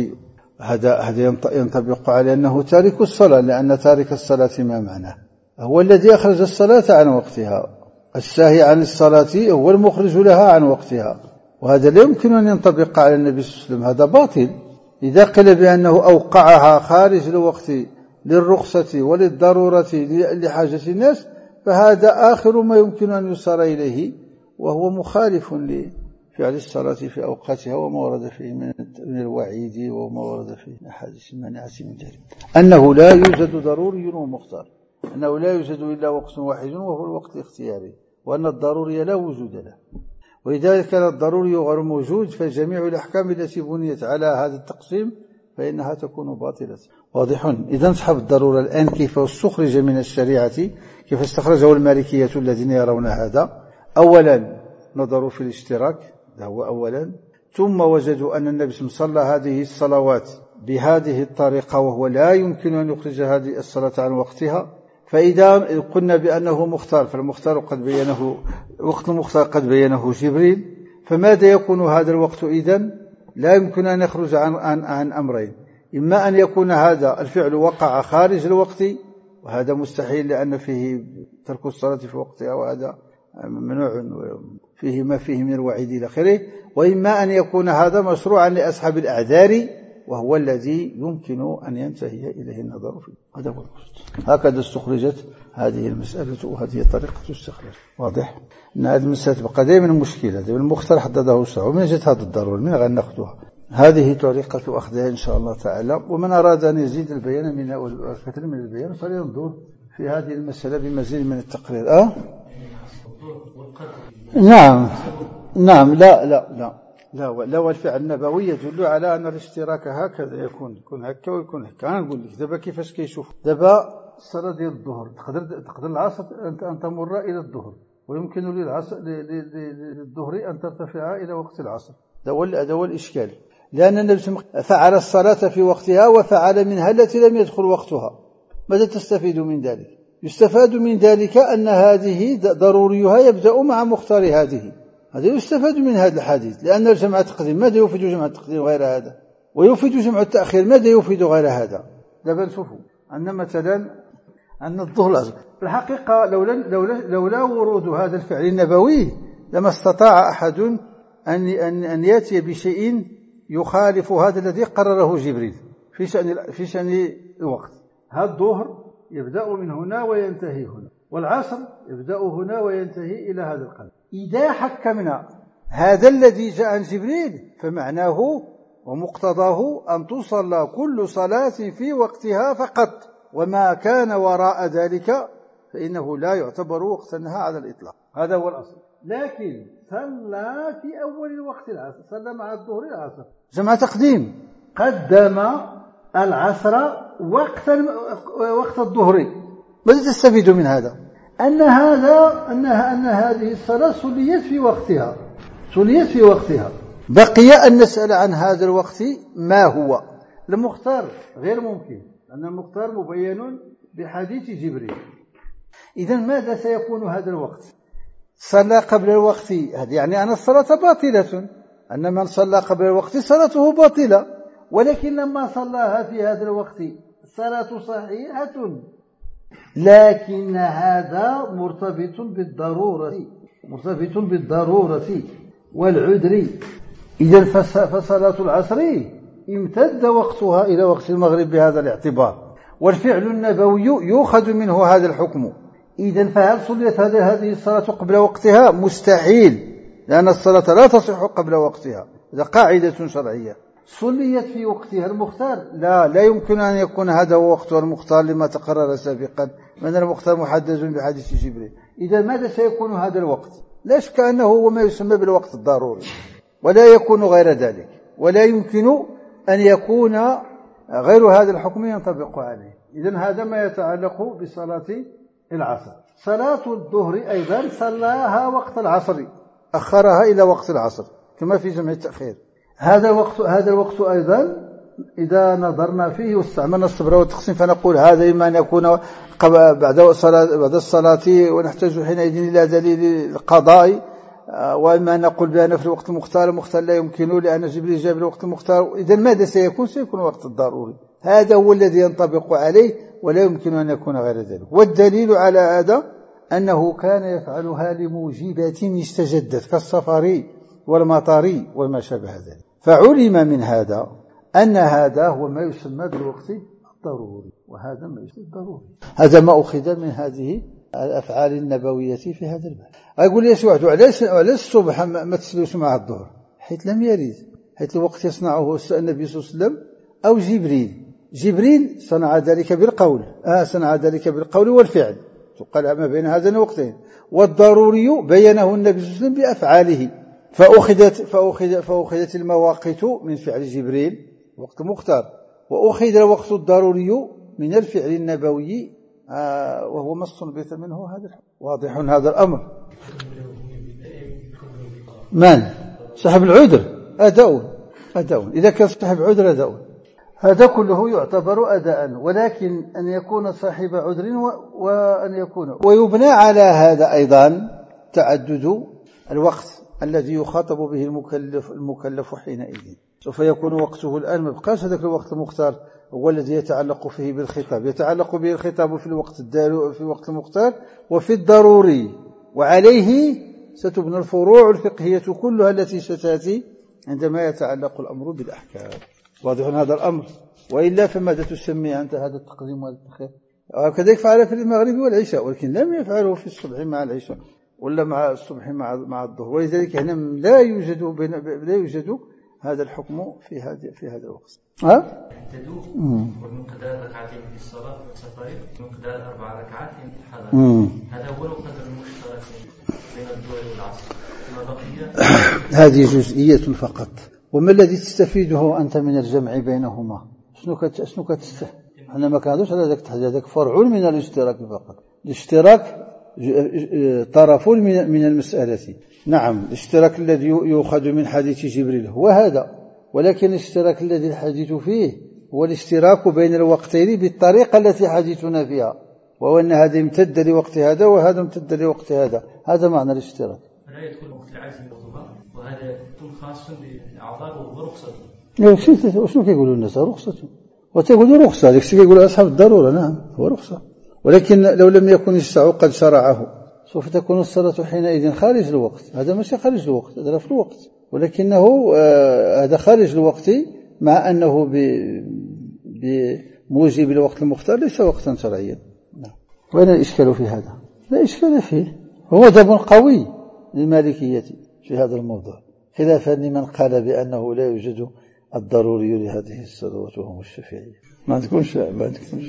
هذا ينطبق على أنه تارك الصلاة، لأن تارك الصلاة ما معناه؟ هو الذي أخرج الصلاة عن وقتها. الساهي عن الصلاة هو المخرج لها عن وقتها، وهذا لا يمكن أن ينطبق على النبي صلى الله عليه وسلم، هذا باطل. إذا قيل بأنه أوقعها خارج الوقت للرخصة وللضرورة لحاجة الناس، فهذا آخر ما يمكن أن يصار إليه، وهو مخالف لفعل الصلاة في أوقاتها وما ورد فيه من الوعيد وما ورد فيه من أحاديث المانعة من ذلك. أنه لا يوجد ضروري ومختار، أنه لا يوجد إلا وقت واحد وهو الوقت الاختياري، وأن الضروري لا وجود له. ولذلك كان الضروري غير موجود، فجميع الأحكام التي بنيت على هذا التقسيم فإنها تكون باطلة. واضح؟ إذا أصحاب الضرورة الآن كيف استخرج من الشريعة، كيف استخرجه المالكية الذين يرون هذا؟ أولا نظروا في الاشتراك، ده هو أولا، ثم وجدوا أن النبي صلى الله عليه وسلم صلى هذه الصلوات بهذه الطريقة وهو لا يمكن أن يخرج هذه الصلاة عن وقتها. فإذا قلنا بأنه مختار، فالمختار قد بينه، وقت المختار قد بينه جبريل، فماذا يكون هذا الوقت إذن؟ لا يمكن أن يخرج عن أمرين، إما أن يكون هذا الفعل وقع خارج الوقت، وهذا مستحيل لأن فيه ترك الصلاة في وقتها، وهذا ممنوع فيه ما فيه من الوعيد إلى آخره، وإما أن يكون هذا مشروعا لأصحاب الأعذار، وهو الذي يمكن أن ينتهي إليه النظر فيه. هذا هو القصد. هكذا استخرجت هذه المسألة وهذه طريقة استخراج. واضح؟ أن هذه المسألة بقى دائما مشكلة، دائما المختار حدده الشرع، ومن جهة هذا الضرورة من غير نأخذها. هذه طريقة أخذها إن شاء الله تعالى. ومن أراد أن يزيد البيان من الكثير من البيان فلينظر في هذه المسألة بمزيد من التقرير. نعم لا والفعل النبوي يدل على أن الاشتراك هكذا يكون هكا ويكون هكا. أنا نقول لك دابا كيفاش كيشوف. دابا الصلاة ديال الظهر تقدر العصر أن تمر إلى الظهر، ويمكن للظهر أن ترتفع إلى وقت العصر. هذا هو الإشكال، لأن النبي فعل الصلاة في وقتها وفعل منها التي لم يدخل وقتها. ماذا تستفيد من ذلك؟ يستفاد من ذلك أن هذه ضروريها يبدأ مع مختار هذه. هذا يستفاد من هذا الحديث، لأن الجمع التقديم ماذا يفيد جمع التقديم غير هذا، ويفيد جمع التأخير ماذا يفيد غير هذا. دابا نشوفوا أن مثلا أن الظهر الأصغر الحقيقة لولا ورود هذا الفعل النبوي لما استطاع أحد أن يأتي بشيء يخالف هذا الذي قرره جبريل في شأن الوقت. هذا الظهر يبدأ من هنا وينتهي هنا، والعصر يبدأ هنا وينتهي إلى هذا القدر. إذا حكمنا هذا الذي جاء عن جبريل فمعناه ومقتضاه أن تصلى كل صلاة في وقتها فقط، وما كان وراء ذلك فإنه لا يعتبر وقتا على الإطلاق. هذا هو الأصل. لكن صلى في أول الوقت العصر، صلى مع الظهر العصر جمع تقديم، قدم العصر وقت الظهر. ماذا تستفيد من هذا؟ أن هذه الصلاة صليت في وقتها. بقي أن نسأل عن هذا الوقت ما هو. المختار غير ممكن، أن المختار مبين بحديث جبريل. إذن ماذا سيكون هذا الوقت؟ صلى قبل الوقت، يعني أن الصلاة باطلة، أن من صلى قبل الوقت صلاته باطلة، ولكن لما صلاها في هذا الوقت الصلاة صحيحة، لكن هذا مرتبط بالضرورة والعذر. إذن فصلاة العصر امتد وقتها إلى وقت المغرب بهذا الاعتبار، والفعل النبوي يؤخذ منه هذا الحكم. إذن فهل صليت هذه الصلاة قبل وقتها؟ مستحيل، لأن الصلاة لا تصح قبل وقتها، هذا قاعدة شرعية. صليت في وقتها المختار؟ لا يمكن أن يكون هذا هو وقتها المختار لما تقرر سابقا من المختار محدد بحديث جبريل. إذا ماذا سيكون هذا الوقت؟ لا شك أنه هو ما يسمى بالوقت الضروري، ولا يكون غير ذلك، ولا يمكن أن يكون غير هذا الحكم ينطبق عليه. إذن هذا ما يتعلق بصلاة العصر. صلاة الظهر أيضا صلاها وقت العصر، أخرها إلى وقت العصر كما في جمع التأخير. هذا الوقت أيضا إذا نظرنا فيه واستعملنا الصبر والتقسيم فنقول هذا إما أن يكون بعد الصلاة ونحتاج حينئذ إلى دليل القضاء، وإما أن نقول بأن في الوقت المختار لا يمكن لأن جبريل جاب الوقت المختار. إذن ماذا سيكون وقت الضروري. هذا هو الذي ينطبق عليه، ولا يمكن أن يكون غير ذلك. والدليل على هذا أنه كان يفعلها لموجبات استجدت كالسفر والمطر وما شابه ذلك. فعلم من هذا أن هذا هو ما يسمى بالوقت الضروري، وهذا ما يسمى الضروري. هذا ما أخذ من هذه الأفعال النبوية في هذا الباب. أقول يا سعد علاش الصبح ما تسلوش مع الظهر؟ حيث لم يرد، حيث الوقت يصنعه النبي صلى الله عليه وسلم أو جبريل صنع ذلك بالقول والفعل، تقال ما بين هذين الوقتين. والضروري بينه النبي صلى الله عليه وسلم بأفعاله، فأخذت المواقيت من فعل جبريل وقت مختار، وأخذ الوقت الضروري من الفعل النبوي، وهو ما استنبط منه هذا الحكم. واضح هذا الأمر. من صاحب العذر أداء، إذا كان صاحب عذر أداء، هذا كله يعتبر أداء. ولكن أن يكون صاحب عذر وأن يكون، ويبنى على هذا أيضا تعدد الوقت الذي يخاطب به المكلف حينئذ. سوف يكون وقته الآن ما بقاش هذاك الوقت المختار هو الذي يتعلق فيه بالخطاب، يتعلق به الخطاب في الوقت المختار وفي الضروري، وعليه ستبنى الفروع الفقهية كلها التي ستأتي عندما يتعلق الأمر بالأحكام. واضح هذا الأمر. وإلا فماذا تسمي أنت هذا التقديم والتأخير؟ وكذلك فعل في المغرب والعشاء، ولكن لم يفعله في الصبح مع العشاء ولا مع الصبح مع الظهر. ولذلك هنا لا يوجد هذا الحكم في هذا الوقت. اعتدوا والمقدار ركعتين في الصلاة والسفر، مقدار 4 ركعات في الحضر. هذا هو القدر المشترك بين الظهر والعصر. هذه جزئية فقط. وما الذي تستفيده أنت من الجمع بينهما؟ شنو كتستفيد؟ احنا ما كنهضرش على ذاك التحديد، هذاك فرع من الاشتراك فقط. الاشتراك طرف من المسألة. نعم، الاشتراك الذي يؤخذ من حديث جبريل هو هذا، ولكن الاشتراك الذي الحديث فيه هو الاشتراك بين الوقتين بالطريقة التي حديثنا فيها، وهو أن هذا امتد لوقت هذا وهذا امتد لوقت هذا. هذا معنى الاشتراك. لا يدخل وقت العزم والظهر، وهذا يكون خاص بالأعضاء ورخصته. وشنو كيقولوا الناس؟ رخصته. وتقولوا رخصة، هذاك الشيء كيقولوا أصحاب الضرورة. نعم، هو رخصة، ولكن لو لم يكن الشرع قد شرعه سوف تكون الصلاة حينئذ خارج الوقت. هذا ماشي خارج الوقت، هذا في الوقت، ولكنه هذا خارج الوقت، مع أنه بموجب الوقت المختار ليس وقتا شرعيا. وين الإشكال في هذا؟ لا إشكال فيه، هو مذهب قوي للمالكية في هذا الموضوع، خلافا لمن قال بأنه لا يوجد الضروري لهذه الصلوات وهم الشافعية. ما عندكمش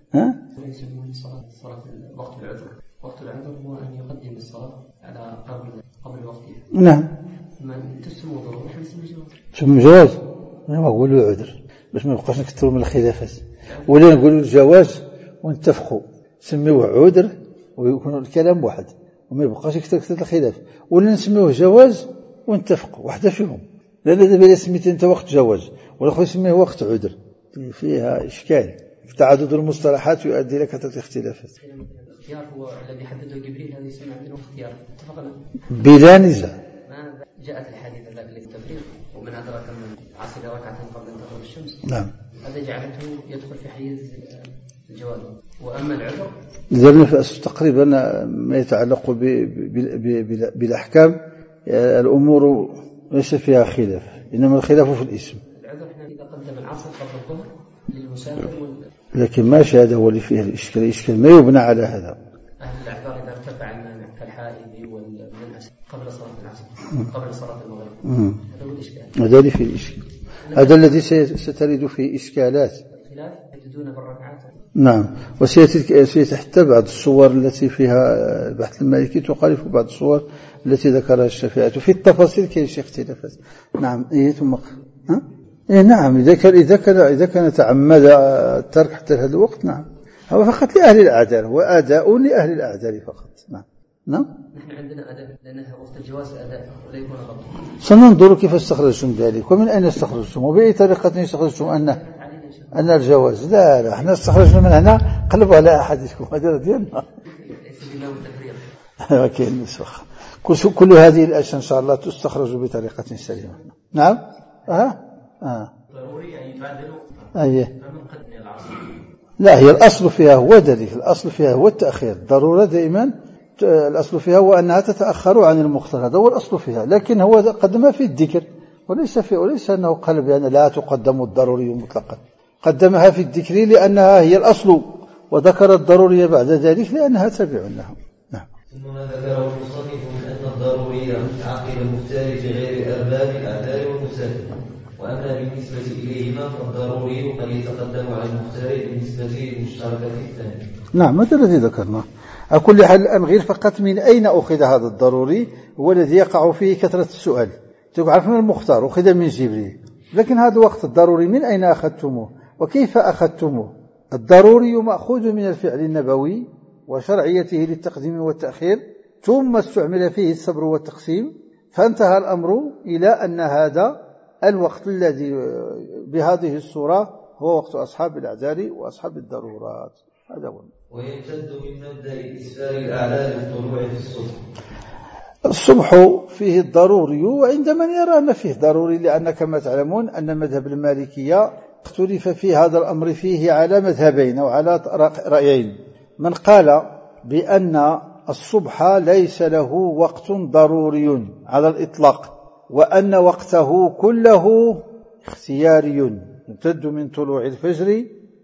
يسمون صلاة وقت العذر. وقت العذر هو أن يقدم الصلاة على قبل وقتها. نعم. من تسمى ضرورة نحن نسمى جواز. تسمى جواز. أنا ما أقول له عذر باش ما نبقاش نكثروا من الخلافات. ولا نقولوا الجواز ونتفقوا نسميوه عذر ويكون الكلام واحد وما يبقاش يكثر الخلاف، ولا نسميوه جواز ونتفقوا واحدة فيهم. لأن دابا سميت أنت وقت جواز والآخر يسميه وقت عذر فيها إشكال. تعدد المصطلحات يؤدي إلى كثرة الاختلافات. الاختيار هو الذي حدده جبريل، هذا يسمى عندنا اختيار. اتفقنا بلا نزاع. ما جاءت الحديث ذاك للتفريق ومن أدرك من عصر ركعة قبل أن تغرب الشمس. نعم. هذا جعلته يدخل في حيز الجواز. وأما العذر لأن تقريبا ما يتعلق بالأحكام الأمور ليس فيها خلاف، إنما الخلاف في الاسم. العذر احنا إذا قدم العصر قبل الظهر للمسافر لكن ماشي هذا هو اللي فيه الإشكال ما يبنى على هذا. أهل الأعذار إذا ارتفع المانع كالحائض والمنعس قبل صلاة العصر قبل صلاة المغرب هذا هو الإشكال. هذا اللي فيه الإشكال، هذا الذي سترد فيه إشكالات. الخلاف يجدون بالركعات. نعم. وسيأتي حتى بعض الصور التي فيها البحث المالكي تخالف بعض الصور التي ذكرها الشافعية. في التفاصيل كاين شي اختلافات. نعم. ثم نعم. إذا كان تعمد الترك حتى هذا الوقت، نعم، هو فقط لأهل الأعذار، وأداء لأهل الأعذار فقط. نعم. نحن عندنا أداء لأنها وقت الجواز أداء ولا يكون غلط. سننظر كيف استخرجتم ذلك ومن أين استخرجتم وبأي طريقة استخرجتم أن الجواز. لا احنا استخرجنا من هنا. قلبوا على أحدكم هذا ديالنا. كاين مسخ. كل هذه الأشياء إن شاء الله تستخرج بطريقة سليمة. نعم. ضروري أن يبادلوا. لا، هي الأصل فيها هو ذلك، الأصل فيها هو التأخير. ضرورة دائما الأصل فيها هو أنها تتأخر عن المختار، هذا هو الأصل فيها. لكن هو قدمها في الذكر وليس أنه قال بأن لا تقدم الضروري مطلقا. قدمها في الذكر لأنها هي الأصل، وذكر الضرورية بعد ذلك لأنها تابع لها. نعم. ثم ما ذكره المصنف من أن الضروري عقب المختار في غير أرباب الأعذار والمسافر. وأما بالنسبة إليهما فالضروري قد يتقدم على المختار بالنسبة للمشتركة الثانية. نعم، هذا الذي ذكرناه. على كل حال الآن غير فقط من أين أخذ هذا الضروري هو الذي يقع فيه كثرة السؤال. تعرفون المختار أخذ من جبريل، لكن هذا وقت الضروري من أين أخذتموه وكيف أخذتموه؟ الضروري مأخوذ من الفعل النبوي وشرعيته للتقديم والتأخير، ثم استعمل فيه الصبر والتقسيم، فانتهى الأمر إلى أن هذا الوقت الذي بهذه الصورة هو وقت أصحاب الأعذار وأصحاب الضرورات. هذا هو. ويمتد من مبدأ إسفار الأعلام الطلوع في الصبح. الصبح فيه الضروري، وعند من يرى أن فيه ضروري، لأن كما تعلمون أن مذهب المالكية اختلف في هذا الأمر فيه على مذهبين أو على رأيين. من قال بأن الصبح ليس له وقت ضروري على الإطلاق، وأن وقته كله اختياري يمتد من طلوع الفجر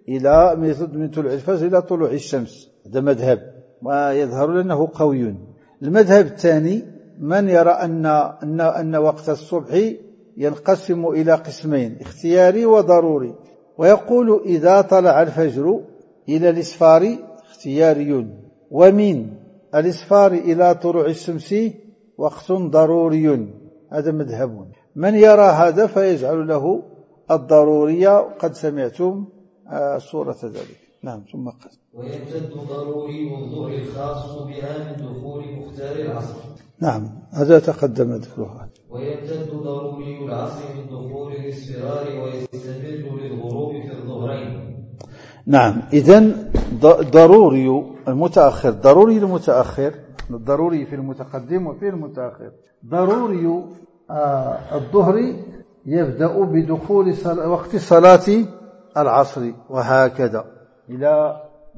إلى طلوع الشمس. هذا مذهب ويظهر لأنه قوي. المذهب الثاني من يرى أن وقت الصبح ينقسم إلى قسمين، اختياري وضروري، ويقول إذا طلع الفجر إلى الإسفار اختياري، ومن الإسفار إلى طلوع الشمس وقت ضروري. هذا مذهب. من يرى هذا فيجعل له الضرورية، قد سمعتم صورة ذلك. نعم. ثم قال ويمتد ضروري الظهر الخاص بها من دخول مختار العصر. نعم، هذا تقدم ذكرها. ويمتد ضروري العصر من دخول الاصفرار ويستمر للغروب في الظهرين. نعم. إذن ضروري المتأخر، ضروري المتأخر، الضروري في المتقدم وفي المتأخر. ضروري الظهر يبدأ بدخول وقت صلاة العصر وهكذا إلى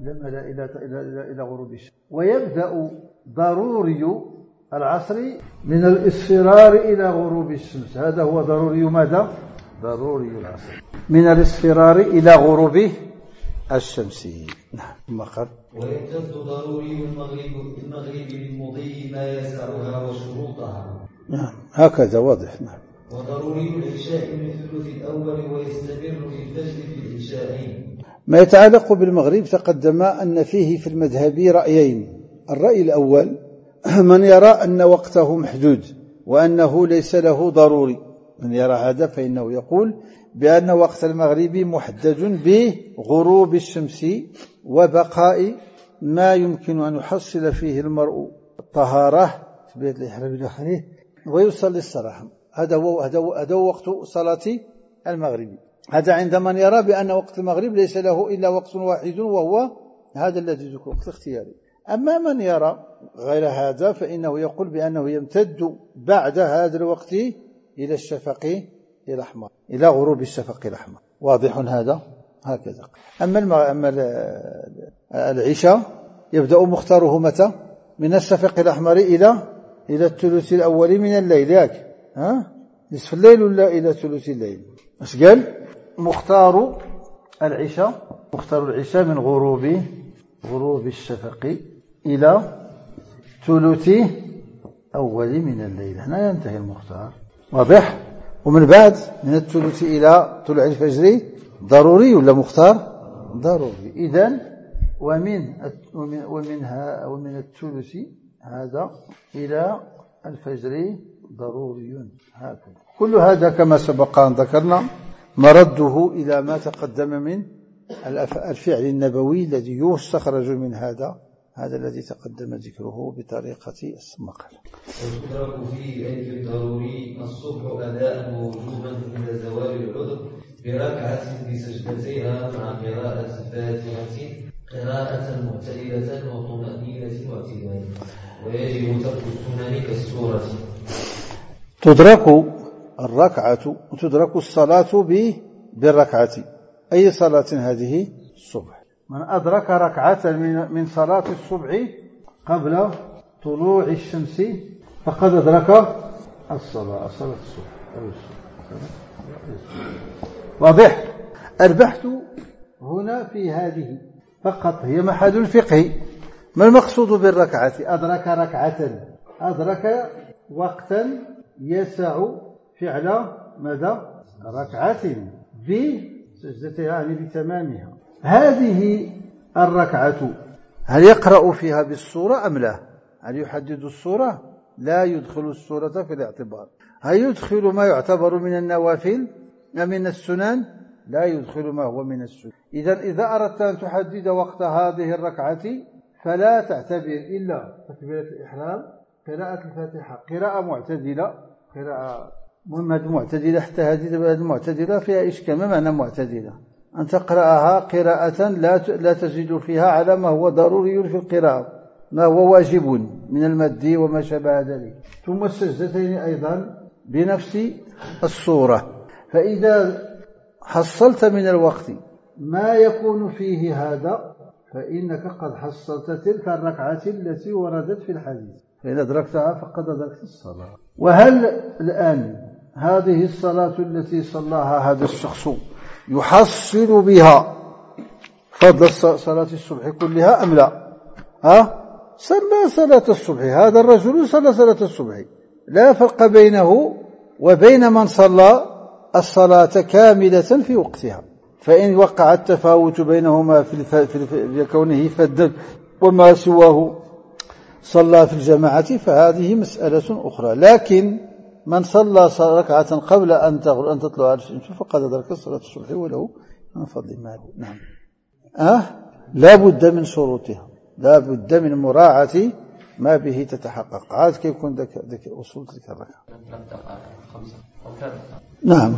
غروب الشمس. ويبدأ ضروري العصر من الإصفرار إلى غروب الشمس. هذا هو ضروري ماذا؟ ضروري العصر من الإصفرار إلى غروب الشمس. نعم. ثم قال ويمتد ضروري المغرب بالمضي ما يسعها وشروطها. نعم، هكذا واضح. نعم. وضروري العشاء من الثلث الأول ويستمر في الفجر في العشاءين. ما يتعلق بالمغرب تقدم أن فيه في المذهب رأيين. الرأي الأول من يرى أن وقته محدود وأنه ليس له ضروري، من يرى هذا فإنه يقول بأن وقت المغرب محدد بغروب الشمس وبقاء ما يمكن أن يحصل فيه المرء الطهارة في بيت الإحرام إلى آخره ويصلي الصلاة. هذا هو وقت صلاة المغرب. هذا عند من يرى بأن وقت المغرب ليس له إلا وقت واحد وهو هذا الذي ذكر وقت الاختياري. أما من يرى غير هذا فإنه يقول بأنه يمتد بعد هذا الوقت إلى الشفق الأحمر، إلى غروب الشفق الأحمر. واضح هذا؟ هكذا. أما العشاء يبدأ مختاره متى؟ من الشفق الأحمر إلى الثلث الأول من الليل، ياك نصف الليل ولا إلى ثلث الليل؟ اش قال؟ مختار العشاء من غروب الشفق إلى ثلث أول من الليل. هنا ينتهي المختار. واضح؟ ومن بعد من الثلث إلى طلوع الفجر ضروري ولا مختار؟ ضروري. إذن ومن الثلث هذا إلى الفجر ضروري. هكذا. كل هذا كما سبق أن ذكرنا مرده إلى ما تقدم من الفعل النبوي الذي يستخرج من هذا الذي تقدم ذكره بطريقة السمقل. ويشترك فيه أي في الضروري الصبح أداء ووجوبا عند زوال العذر بركعة بسجدتيها مع قراءة الفاتحة قراءة معتدلة وطمأنينة واعتدال، ويجب ترك السنن كالسورة. تدرك الصلاة بالركعة. أي صلاة هذه؟ الصبح. من أدرك ركعة من صلاة الصبح قبل طلوع الشمس فقد أدرك صلاة الصبح. واضح؟ البحث هنا في هذه فقط هي محل الفقه. ما المقصود بالركعة؟ أدرك ركعة، أدرك وقتا يسع فعل ماذا؟ ركعة بسجدتها يعني بتمامها. هذه الركعة هل يقرأ فيها بالصورة أم لا؟ هل يحدد الصورة؟ لا يدخل الصورة في الاعتبار. هل يدخل ما يعتبر من النوافل أم من السنن؟ لا يدخل ما هو من السنن. إذا أردت أن تحدد وقت هذه الركعة فلا تعتبر إلا تكبيرة الإحرام، قراءة الفاتحة قراءة معتدلة، قراءة معتدلة حتى هذه المعتدلة فيها إشكال. ما معنى معتدلة؟ أن تقرأها قراءة لا تزيد فيها على ما هو ضروري في القراءة، ما هو واجب من المد وما شابه ذلك. ثم السجدتين أيضا بنفس الصورة. فإذا حصلت من الوقت ما يكون فيه هذا فإنك قد حصلت تلك الركعة التي وردت في الحديث، فإن أدركتها فقد أدركت الصلاة. وهل الآن هذه الصلاة التي صلاها هذا الشخص يحصل بها فضل صلاة الصبح كلها أم لا؟ صلى صلاة الصبح، هذا الرجل صلى صلاة الصبح، لا فرق بينه وبين من صلى الصلاة كاملة في وقتها. فإن وقع التفاوت بينهما في كونه فد وما سواه صلى في الجماعة فهذه مسألة أخرى. لكن من صلى ركعة قبل أن تطلع الشمس فقد أدرك صلاة الصبح وله من فضل ما له. نعم. لا بد من شروطها، لا بد من مراعاة ما به تتحقق. عاد كيف يكون ذاك وصول تلك الركعة. نعم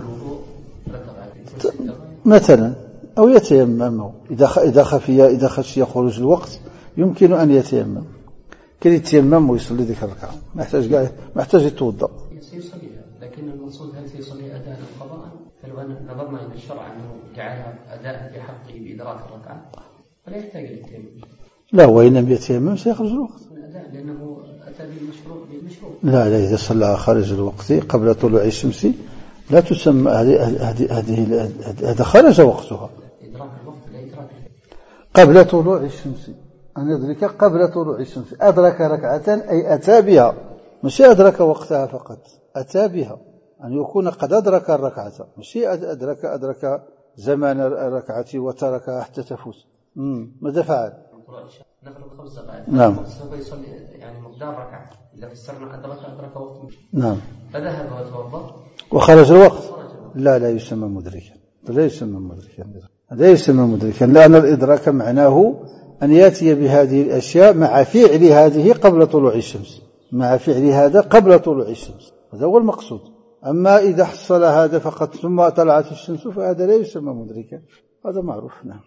مثلا أو يتيمم إذا خشي خروج الوقت يمكن أن يتيمم، كي يتيمم ويصلي ذيك الركعة، ما يحتاج يتوضأ. سيصليها، لكن المقصود هل سيصلي أداء قضاء؟ فلو نظرنا إلى الشرع أنه جعلها أداء بحقه بإدراك الركعة فلا يحتاج للتيمم. لا، وإن لم يتيمم سيخرج الوقت الأداء لأنه أتى بالمشروع. لا، إذا صلى خارج الوقت قبل طلوع الشمس لا تسمى هذا خرج وقتها. إدراك الوقت لا إدراك قبل طلوع الشمس، أن يدرك قبل طلوع الشمس. أدرك ركعة أي أتى بها، مش أدرك وقتها فقط، أتى بها، أن يكون قد أدرك الركعة، مش أدرك زمان الركعة وتركها حتى تفوت. ماذا فعل؟ نفل 5 دقائق. نعم. سوف يصلي يعني مقدار ركعة، إذا فسرنا أدرك وقت. نعم. فذهب وتوضأ وخرج الوقت. لا يسمى مدركا. لا يسمى مدركا لأن الإدراك معناه أن يأتي بهذه الأشياء مع فعل هذه قبل طلوع الشمس، مع فعل هذا قبل طلوع الشمس، هذا هو المقصود. أما إذا حصل هذا فقط ثم طلعت الشمس فهذا لا يسمى مدركا، هذا معروف. نعم.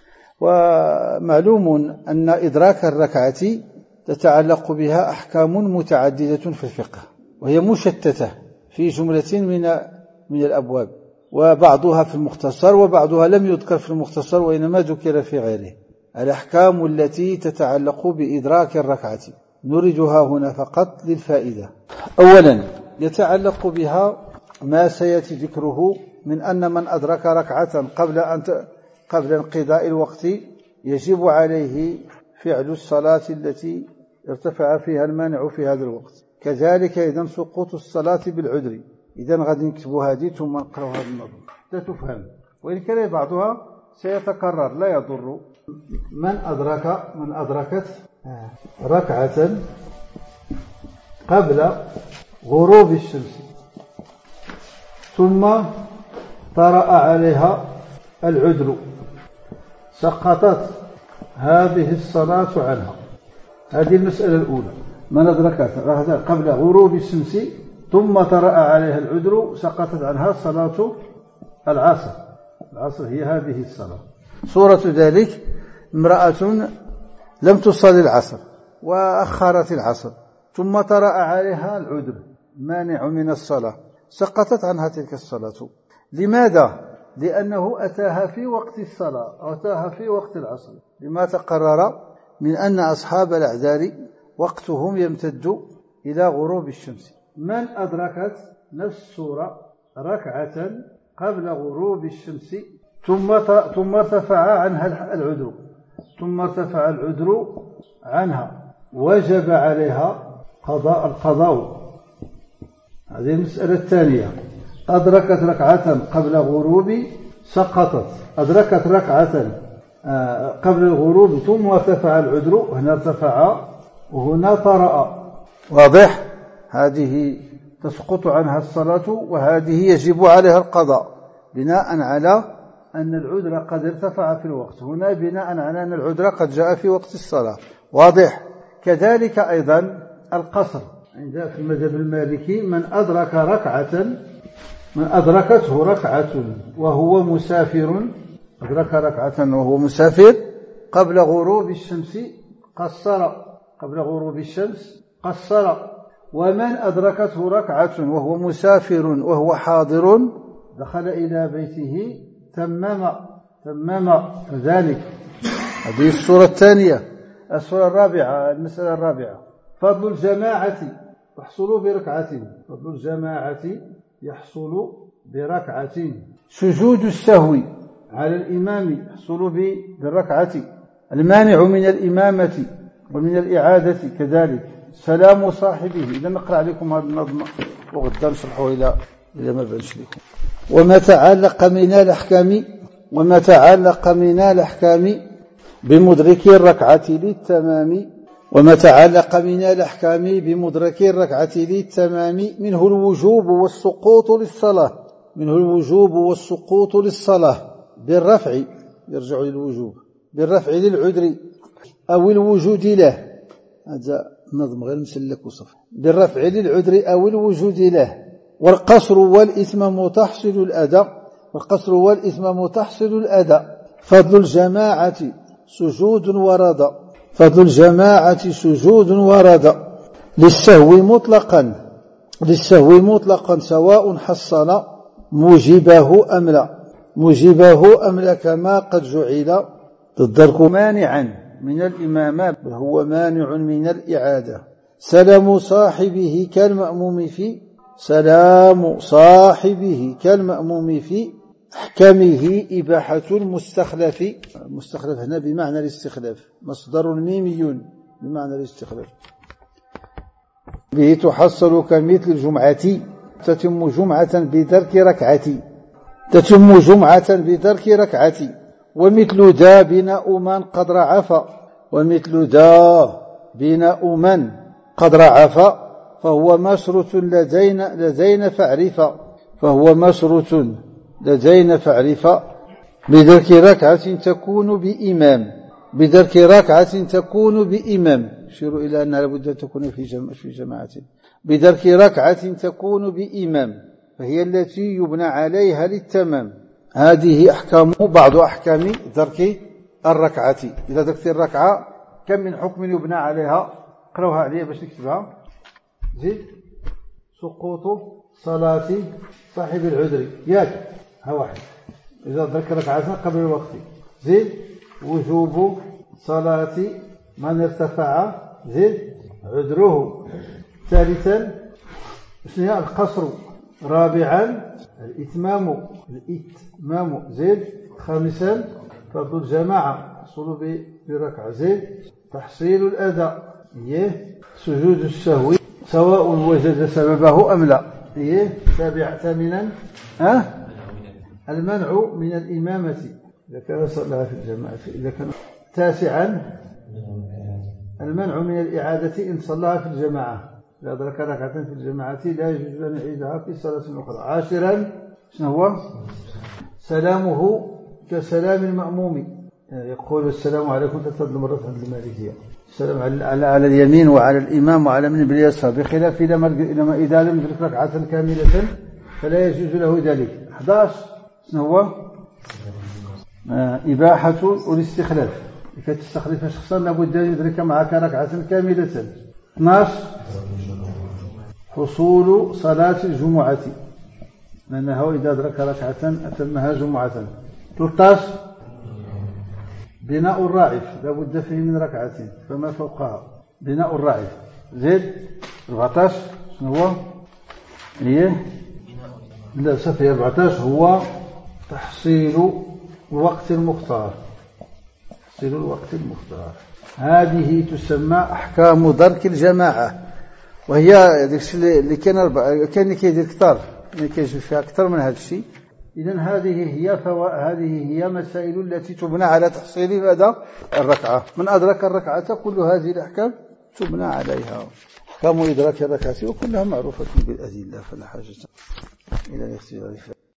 ومعلوم أن إدراك الركعة تتعلق بها أحكام متعددة في الفقه، وهي مشتتة في جملة من الأبواب، وبعضها في المختصر وبعضها لم يذكر في المختصر وإنما ذكر في غيره. الأحكام التي تتعلق بإدراك الركعة نريدها هنا فقط للفائدة. أولا يتعلق بها ما سيأتي ذكره من أن من أدرك ركعة قبل انقضاء الوقت يجب عليه فعل الصلاة التي ارتفع فيها المانع في هذا الوقت. كذلك إذا سقوط الصلاة بالعذر، إذا غادي نكتبوا هذه ثم نقرأ هذا النظم لا تفهم، وإن كان بعضها سيتكرر لا يضر. من أدركت ركعة قبل غروب الشمس ثم طرأ عليها العذر سقطت هذه الصلاة عنها. هذه المسألة الأولى. من أدركت قبل غروب الشمس ثم طرأ عليها العذر سقطت عنها صلاة العصر هي هذه الصلاة. صورة ذلك امرأة لم تصل العصر وأخرت العصر ثم طرأ عليها العذر مانع من الصلاة، سقطت عنها تلك الصلاة. لماذا؟ لأنه أتاها في وقت الصلاة أو أتاها في وقت العصر، لما تقرر من أن أصحاب الأعذار وقتهم يمتد إلى غروب الشمس. من أدركت نفس الصورة ركعة قبل غروب الشمس ثم ارتفع عنها العذر عنها وجب عليها القضاء. هذه المسألة الثانية. أدركت ركعة قبل غروب سقطت، أدركت ركعة قبل الغروب ثم ارتفع العذر، هنا ارتفع وهنا طرأ، واضح؟ هذه تسقط عنها الصلاة وهذه يجب عليها القضاء بناء على أن العذر قد ارتفع في الوقت، هنا بناء على أن العذر قد جاء في وقت الصلاة، واضح؟ كذلك أيضا القصر عند في المذهب المالكي. من أدركته ركعة وهو مسافر، أدرك ركعة وهو مسافر قبل غروب الشمس قصر، ومن أدركته ركعة وهو مسافر وهو حاضر دخل إلى بيته تمم ذلك. هذه الصورة الثانية. الصورة الرابعة، المسألة الرابعة، فضل الجماعة يحصل بركعة. سجود السهو على الإمام يحصل بالركعة. المانع من الإمامة ومن الإعادة كذلك. سلام صاحبه. إذا نقرأ عليكم هذا النظم وغدا نشرحه إلى ما بانش لكم. وما تعلق من الأحكام بمدرك الركعة للتمام منه الوجوب والسقوط للصلاة بالرفع، يرجع للوجوب بالرفع للعذر أو الوجود له. هذا نظم غير مسلك وصف. بالرفع للعذر أو الوجود له. والقصر والإتمام تحصل الأداء. فضل الجماعة سجود ورد للسهو مطلقا سواء حصل موجبه أم لا كما قد جعل الدرك مانعا من الإمامة هو مانع من الإعادة. سلام صاحبه كالمأموم في أحكامه إباحة المستخلف هنا بمعنى الاستخلاف، مصدر ميمي بمعنى الاستخلاف. به تحصل كمثل الجمعة، تتم جمعة بدرك ركعة تتم جمعة بدرك ركعة. ومثل ذا بناء من قد رعف، ومثل ذا بناء من قد رعف فهو مشروط لدينا فاعرف، فهو مشروط لدينا فاعرف بدرك ركعة تكون بإمام، بدرك ركعة تكون بإمام، يشير إلى أنها لابد أن تكون في جماعة، بدرك ركعة تكون بإمام فهي التي يبنى عليها للتمام. هذه أحكام بعض أحكام درك الركعة. إذا دركت الركعة كم من حكم يبنى عليها؟ اقرأوها عليها باش نكتبها. زيد سقوط صلاة صاحب العذر، ياك ها واحد إذا درك ركعة قبل الوقت. زيد وجوب صلاة من ارتفع زيد عذره. ثالثا القصر. رابعا الإتمام زيد. خامسا فرض الجماعة حصول بركعة. زيد تحصيل الأداء سجود السهو سواء وجد سببه أم لا. ثامنا المنع من الإمامة إذا كان صلى في الجماعة. إذا كان تاسعا المنع من الإعادة إن صلى في الجماعة. إذا أدرك ركعة في الجماعة لا يجوز أن يعيدها في صلاة أخرى. عاشرا شنو هو؟ سلامه كسلام المأموم، يقول السلام عليكم ثلاث مرات عند المالكية، السلام على اليمين وعلى الإمام وعلى من باليسار، بخلاف إذا لم يدرك ركعة كاملة فلا يجوز له ذلك. 11 شنو هو؟ إباحة الاستخلاف، إذا تستخلف شخصا لابد أن يدرك معك ركعة كاملة. 12 حصول صلاة الجمعة، لأنه إذا أدرك ركعة أتمها جمعة. 13 بناء الراعف، لابد فيه من ركعة فما فوقها بناء الراعف. زيد 14 شنو هو؟ لا صفي 14 هو تحصيل الوقت المختار، تحصيل الوقت المختار. هذه تسمى أحكام درك الجماعة، وهي اللي كان كيدير كثر، اللي كيجي فيها أكثر من هذا الشيء. إذن هذه هي مسائل التي تبنى على تحصيل ماذا؟ الركعة. من أدرك الركعة كل هذه الأحكام تبنى عليها. أحكام إدراك الركعة وكلها معروفة بالأدلة، فلا حاجة إلى الاختلاف.